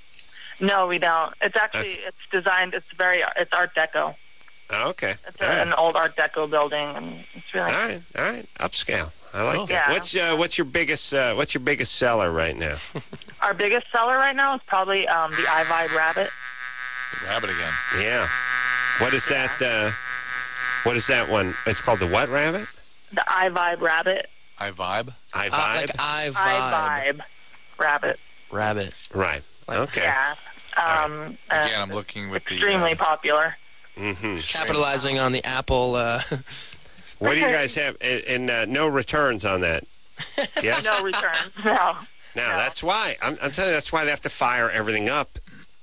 No, we don't. It's actually it's designed. It's very it's Art Deco. Oh, okay. It's All a, right. an old Art Deco building, and it's really All right. All right. Upscale. I like Oh. that. Yeah. What's uh, what's your biggest uh, what's your biggest seller right now? Our biggest seller right now is probably um, the iVibe Rabbit. The rabbit again. Yeah. What is that? Uh, what is that one? It's called the what rabbit? The iVibe Rabbit. I vibe. I Uh, vibe. like I vibe. iVibe Rabbit. Rabbit. Right. Okay. Yeah. Um, uh, Again, I'm looking with the. extremely Uh, popular. Mm-hmm. Capitalizing on the Apple. Uh, What do you guys have? And, and uh, no returns on that. Yes. No returns. No. Now that's why I'm, I'm telling you. That's why they have to fire everything up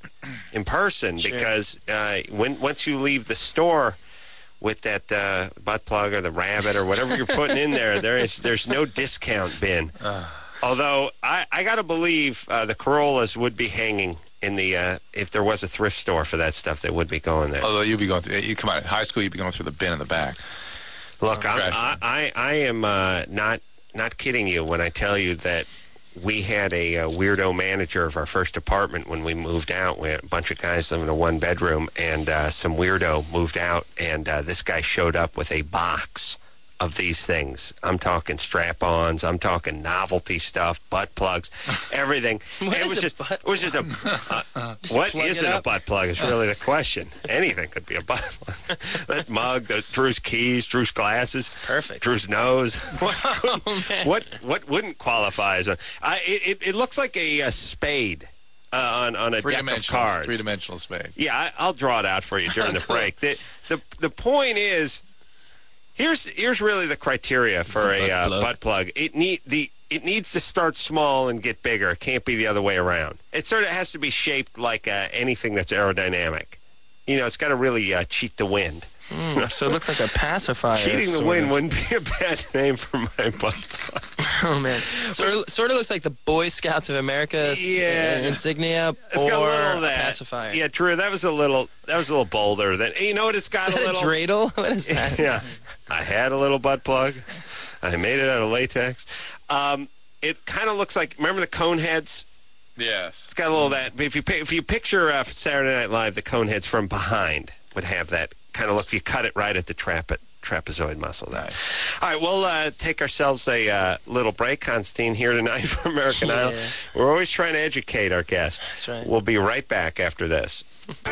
in person Sure. because uh, when once you leave the store with that uh, butt plug or the rabbit or whatever you're putting in there, there is there's no discount bin. Although I, I got to believe uh, the Corollas would be hanging in the uh, if there was a thrift store for that stuff, they would be going there. Although you'd be going through, you come out high school, you'd be going through the bin in the back. Look, I'm, Trash I, I I am uh, not not kidding you when I tell you that we had a, uh weirdo manager of our first apartment when we moved out. We had a bunch of guys living in a one bedroom, and uh, some weirdo moved out, and uh, this guy showed up with a box of these things. I'm talking strap-ons. I'm talking novelty stuff, butt plugs, everything. What it is was a just butt it was just a uh, what plug it isn't a up? butt plug is really the question. Anything could be a butt plug. That mug, the, Drew's keys, Drew's glasses, Perfect. Drew's nose. What, couldn't- Oh, man. what what wouldn't qualify as a? I, it, it, it looks like a, a spade uh, on on a Three deck of dimensional, cards. three dimensional spade. Yeah, I, I'll draw it out for you during the break. The, the the point is, here's here's really the criteria for It's a a, butt uh, plug. butt plug. It need the it needs to start small and get bigger. It can't be the other way around. It sort of has to be shaped like uh, anything that's aerodynamic. You know, it's got to really uh, cheat the wind. mm, so it looks like a pacifier. Cheating the sort wind of. wouldn't be a bad name for my butt plug. Oh, man. Sort of, sort of looks like the Boy Scouts of America s- Yeah. insignia It's or got a little of a that. pacifier. Yeah, Drew, that was a little that was a little bolder than you know what it's got Is that a a little dreidel? What is that? Yeah. I had a little butt plug. I made it out of latex. Um, it kind of looks like remember the cone heads? Yes. It's got a little of that. If you pi- if you picture uh, Saturday Night Live, the cone heads from behind would have that kind of look. If you cut it right at the trape- trapezoid muscle. There. All right, we'll uh, take ourselves a uh, little break. Constantine here tonight for American Yeah. Idol. We're always trying to educate our guests. That's right. We'll be right back after this.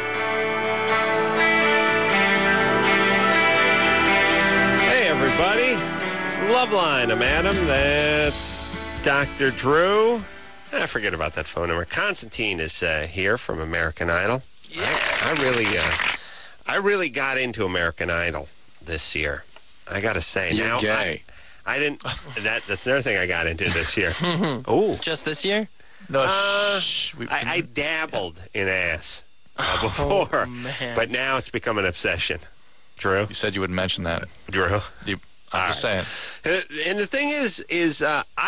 Hey, everybody. It's Loveline. I'm Adam. That's Doctor Drew. I forget about that phone number. Constantine is uh, here from American Idol. Yeah. I, I really, uh, I really got into American Idol this year. I got to say. You're now, gay. I, I didn't. That that's another thing I got into this year. Ooh. Just this year? No, Uh, shh. We, I, I dabbled in ass uh, before, man. but now it's become an obsession. Drew, you said you wouldn't mention that. Drew. You, I'm All just saying. Uh, And the thing is, is uh, I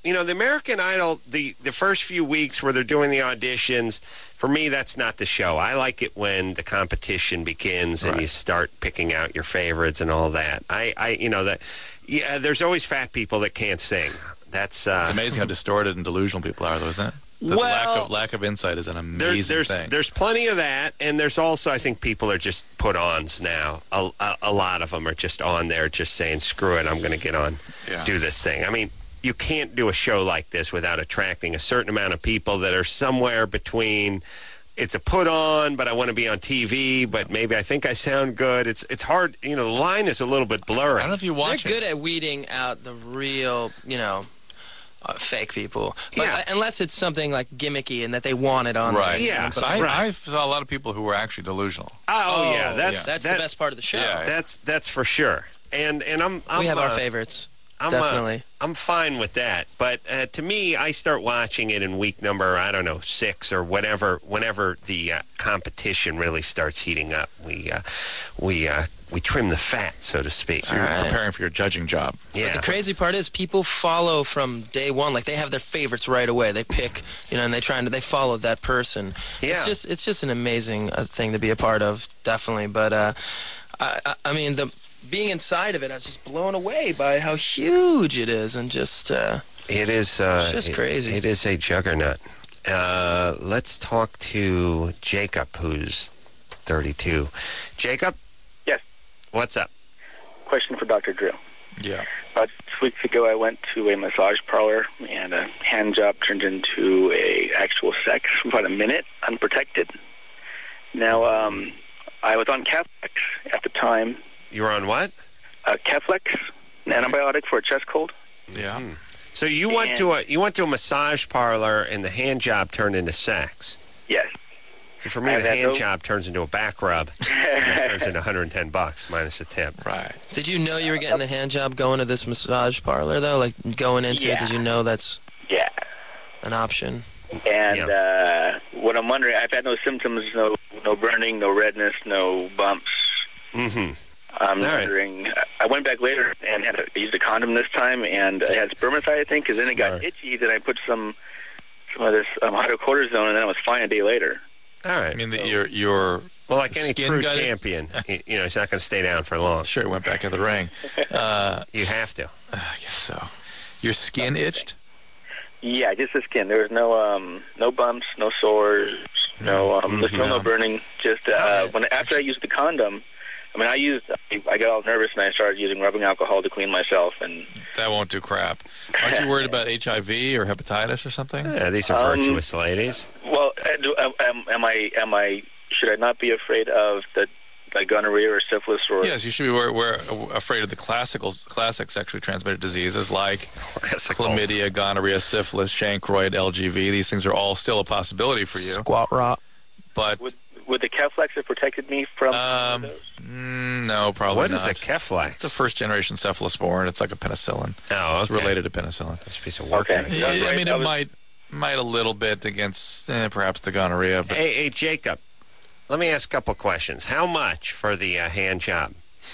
you know, the American Idol, the, the first few weeks where they're doing the auditions, for me, that's not the show. I like it when the competition begins and Right. you start picking out your favorites and all that. I, I you know, that yeah, there's always fat people that can't sing. That's uh, It's amazing how distorted and delusional people are, though, isn't it? The Well, lack of lack of insight is an There- amazing there's thing. there's plenty of that, and there's also, I think, people are just put-ons now. A, a, a lot of them are just on there, just saying, "Screw it, I'm going to get on, Yeah. do this thing." I mean, you can't do a show like this without attracting a certain amount of people that are somewhere between. It's a put-on, but I want to be on T V, but maybe I think I sound good. It's it's hard. You know, the line is a little bit blurry. I don't know if you watch They're it. good at weeding out the real, you know, uh, fake people. But, Yeah. uh, unless it's something like gimmicky and that they want it on. Right. there. Yeah, But I, right. I saw a lot of people who were actually delusional. Oh, yeah, that's That's that- the best part of the show. Yeah. That's that's for sure. And and I'm, I'm we have our uh, favorites. I'm, uh, Definitely. I'm fine with that. But uh, to me, I start watching it in week number, I don't know, six or whatever, whenever the uh, competition really starts heating up. We uh, we uh, we trim the fat, so to speak. So you're All right. preparing for your judging job. Yeah. The crazy part is people follow from day one. Like they have their favorites right away. They pick, you know, and they try and they follow that person. Yeah. It's just it's just an amazing uh, thing to be a part of, definitely. But uh, I, I, I mean, the being inside of it, I was just blown away by how huge it is, and just uh, It is. Uh, It's just it- crazy. It is a juggernaut. Uh, let's talk to Jacob, who's thirty-two. Jacob? Yes. What's up? Question for Doctor Drew. Yeah. About six weeks ago, I went to a massage parlor, and a hand job turned into a actual sex for about a minute, unprotected. Now, um, I was on Keflex at the time. You were on what? Uh, Keflex, an antibiotic for a chest cold. Yeah. Hmm. So you went to a you went to a massage parlor, and the hand job turned into sex. Yes. So for me, I've the had hand no- job turns into a back rub, and that turns into one hundred ten bucks minus a tip. Right. did you know you were getting a hand job going to this massage parlor though? Like going into Yeah. it, did you know that's Yeah. an option? And uh, what I'm wondering, I've had no symptoms, no no burning, no redness, no bumps. Mm-hmm. I'm All right. wondering. I went back later and had to use a condom this time, and I had spermicide, I think, because then it got Smart. itchy. Then I put some some of this um, hydrocortisone, and then it was fine a day later. All right. I mean, that your your Well, like any skin true got it? champion, y- you know, he's not going to stay down for long. Sure, it went back in the ring. Uh, You have to. I guess so. Your skin itched? Yeah, just the skin. There was no um, no bumps, no sores, no um, there's no, no burning. Just uh, when after I used the condom, I mean, I used I got all nervous and I started using rubbing alcohol to clean myself, and That won't do crap. Aren't you worried about H I V or hepatitis or something? Yeah, these are Um, virtuous ladies. well, uh, do- uh, am, am I am I should I not be afraid of the like gonorrhea or syphilis or Yes, you should be we're, we're afraid of the classical, classic sexually transmitted diseases like chlamydia, gonorrhea, syphilis, chancroid, L G V. These things are all still a possibility for you. Squat rot. But would, would the Keflex have protected me from um, those? mm, no, probably What not. is a Keflex? It's a first-generation cephalosporin. It's like a penicillin. Oh, It's okay. related to penicillin. That's a piece of work. Okay. Yeah, I mean, I it was- might might a little bit against eh, perhaps the gonorrhea, but Hey, hey, Jacob, let me ask a couple questions. How much for the uh, hand job?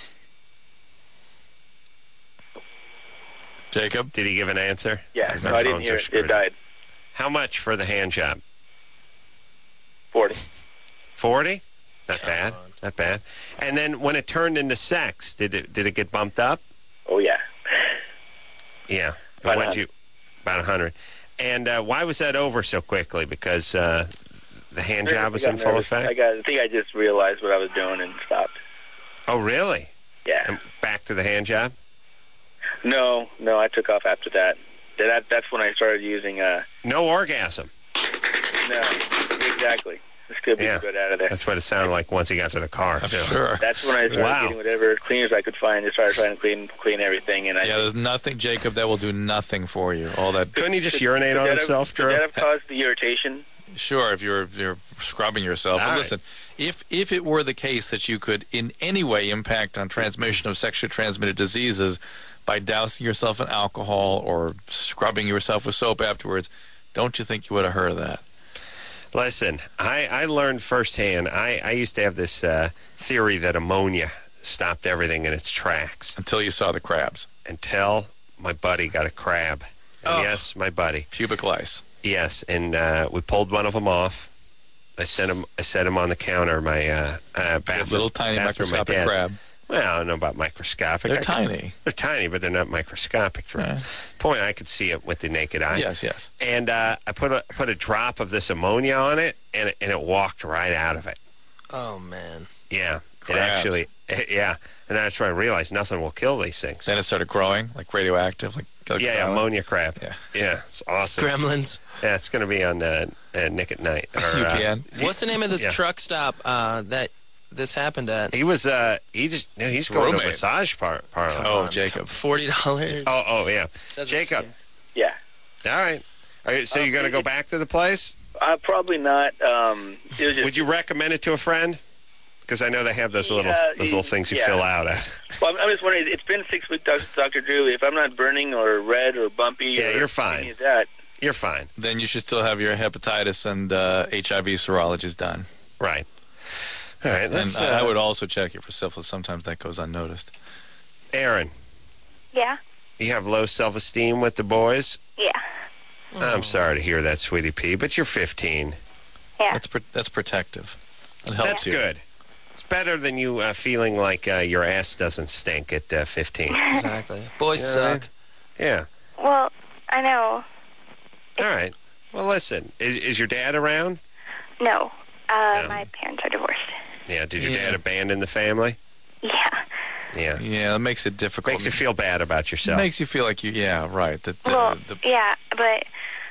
Jacob? Did he give an answer? Yeah, 'Cause no, our I didn't phones hear are it. It screwed. died. How much for the hand job? Forty. Forty? Not bad. Not bad. And then when it turned into sex, did it did it get bumped up? Oh yeah. Yeah. About What'd a you? About a hundred. And uh, why was that over so quickly? Because uh, the hand job was I got in full nervous. effect. I got. I think I just realized what I was doing and stopped. Oh, really? Yeah. And back to the hand job. No, no, I took off after that. That that's when I started using. Uh, No orgasm. no, exactly. This could be Yeah. good out of there. That's what it sounded like once he got to the car, too. sure. That's when I started Wow. getting whatever cleaners I could find. Just started trying to clean clean everything, and I. Yeah, there's nothing, Jacob, that will do nothing for you. All that. Couldn't he just urinate Could on that have- himself, Could Drew? that have caused the irritation? Sure, if you're if you're scrubbing yourself. All But right. listen, if if it were the case that you could in any way impact on transmission of sexually transmitted diseases by dousing yourself in alcohol or scrubbing yourself with soap afterwards, don't you think you would have heard of that? Listen, I, I learned firsthand. I, I used to have this uh, theory that ammonia stopped everything in its tracks Until you saw the crabs. until my buddy got a crab. And Oh. yes, my buddy. Pubic lice. Yes, and uh, we pulled one of them off. I set him. I set him on the counter. of My uh, uh, bathroom. Little tiny bathroom of my microscopic dad's. crab. Well, I don't know about microscopic. They're I tiny. Could, they're tiny, but they're not microscopic. For Yeah. point, I could see it with the naked eye. Yes, yes. And uh, I put a put a drop of this ammonia on it, and it, and it walked right out of it. Oh, man. Yeah, it Crabs. actually. Yeah, and that's where I realized nothing will kill these things. Then it started growing, like radioactive, like Yeah, yeah, salad. ammonia crab. Yeah. Yeah, it's awesome. Gremlins. Yeah, it's going to be on uh, uh, Nick at Night. Or, U uh, P N. What's the name of this Yeah. truck stop uh, that this happened at? He was, uh, he just, no, he's going to a Roommate. massage par- parlor. Oh, Jacob. forty dollars. Oh, oh, yeah. Doesn't Jacob. Yeah. All right. Are you, so Um, you're going to go back to the place? Uh, probably not. Um, it was just, Would you recommend it to a friend? Because I know they have those little Yeah, those little things you yeah. fill out. well, I'm, I'm just wondering. It's been six weeks, Doctor Drew. If I'm not burning or red or bumpy, Yeah, or you're fine. any of that, You're fine. Then you should still have your hepatitis and uh, H I V serologies done. Right. All right. And Let's, I I uh, would also check you for syphilis. Sometimes that goes unnoticed. Aaron, Yeah. you have low self-esteem with the boys? Yeah. I'm sorry to hear that, Sweetie Pea, but you're fifteen. Yeah. That's pro- that's protective. It helps That's you. good. It's better than you uh, feeling like uh, your ass doesn't stink at uh, fifteen. Exactly. Boys You know what I suck. mean? Yeah. Well, I know. All right. Well, listen. Is, is your dad around? No. Uh, No. My parents are divorced. Yeah. Did your Yeah. dad abandon the family? Yeah. Yeah. Yeah, it makes it difficult. Makes you feel bad about It yourself. makes you feel like you. Yeah, right. That the, Well, the, yeah, but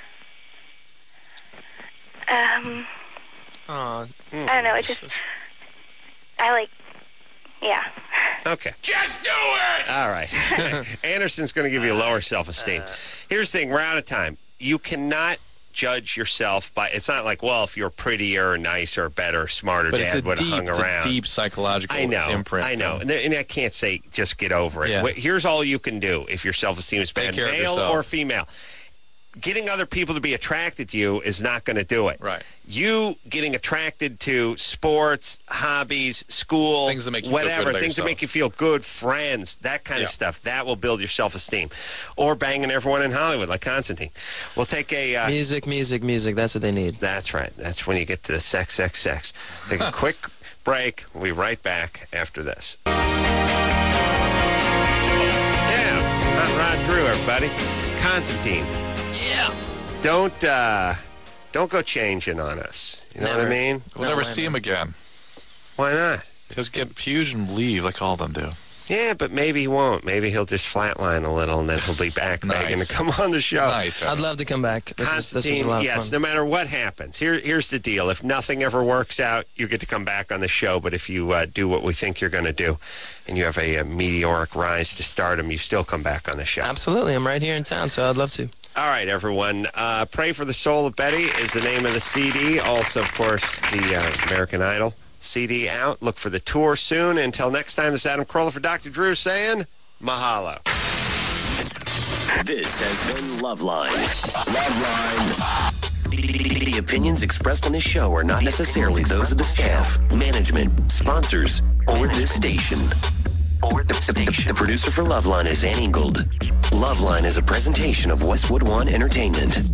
um, Aw. Hmm. I don't know. It just I like. Yeah. Okay. Just do it! All right. Anderson's going to give you lower self-esteem. Here's the thing. We're out of time. You cannot judge yourself by... It's not like, well, if you're prettier or nicer or better or smarter, but it's Dad a would have deep, hung it's a around. deep psychological I know. imprint. I know. though. And, and I can't say just get over it. Yeah. Wh- Here's all you can do if your self-esteem is Take bad, care of male yourself. or female. Getting other people to be attracted to you is not going to do it. Right. You getting attracted to sports, hobbies, school, Things that make you feel good whatever, about things that yourself. make you feel good, friends, that kind Yeah. of stuff, that will build your self-esteem. Or banging everyone in Hollywood like Constantine. We'll take a... Uh, Music, music, music. That's what they need. that's right. That's when you get to the sex, sex, sex. Take a quick break. We'll be right back after this. Yeah, I'm Rod Drew, everybody. Constantine. Yeah. Don't uh, don't go changing on us. You know what I Never. mean? We'll No, never I see know. him again. Why not? He'll get huge and leave like all of them do. Yeah, but maybe he won't. Maybe he'll just flatline a little, and then he'll be back begging Nice. to come on the show. Nice. I'd love to come back. This, is, this was Constantine, a lot of yes, fun. no matter what happens, here, here's the deal. If nothing ever works out, you get to come back on the show. But if you uh, do what we think you're going to do, and you have a, a meteoric rise to stardom, you still come back on the show. Absolutely. I'm right here in town, so I'd love to. All right, everyone. Uh, Pray for the Soul of Betty is the name of the C D. Also, of course, the uh, American Idol C D out. Look for the tour soon. Until next time, this is Adam Carolla for Doctor Drew saying mahalo. This has been Loveline. Loveline. The, the opinions expressed on this show are not necessarily those of the staff, management, sponsors, or this station. Or the station. The producer for Loveline is Ann Ingold. Loveline is a presentation of Westwood One Entertainment.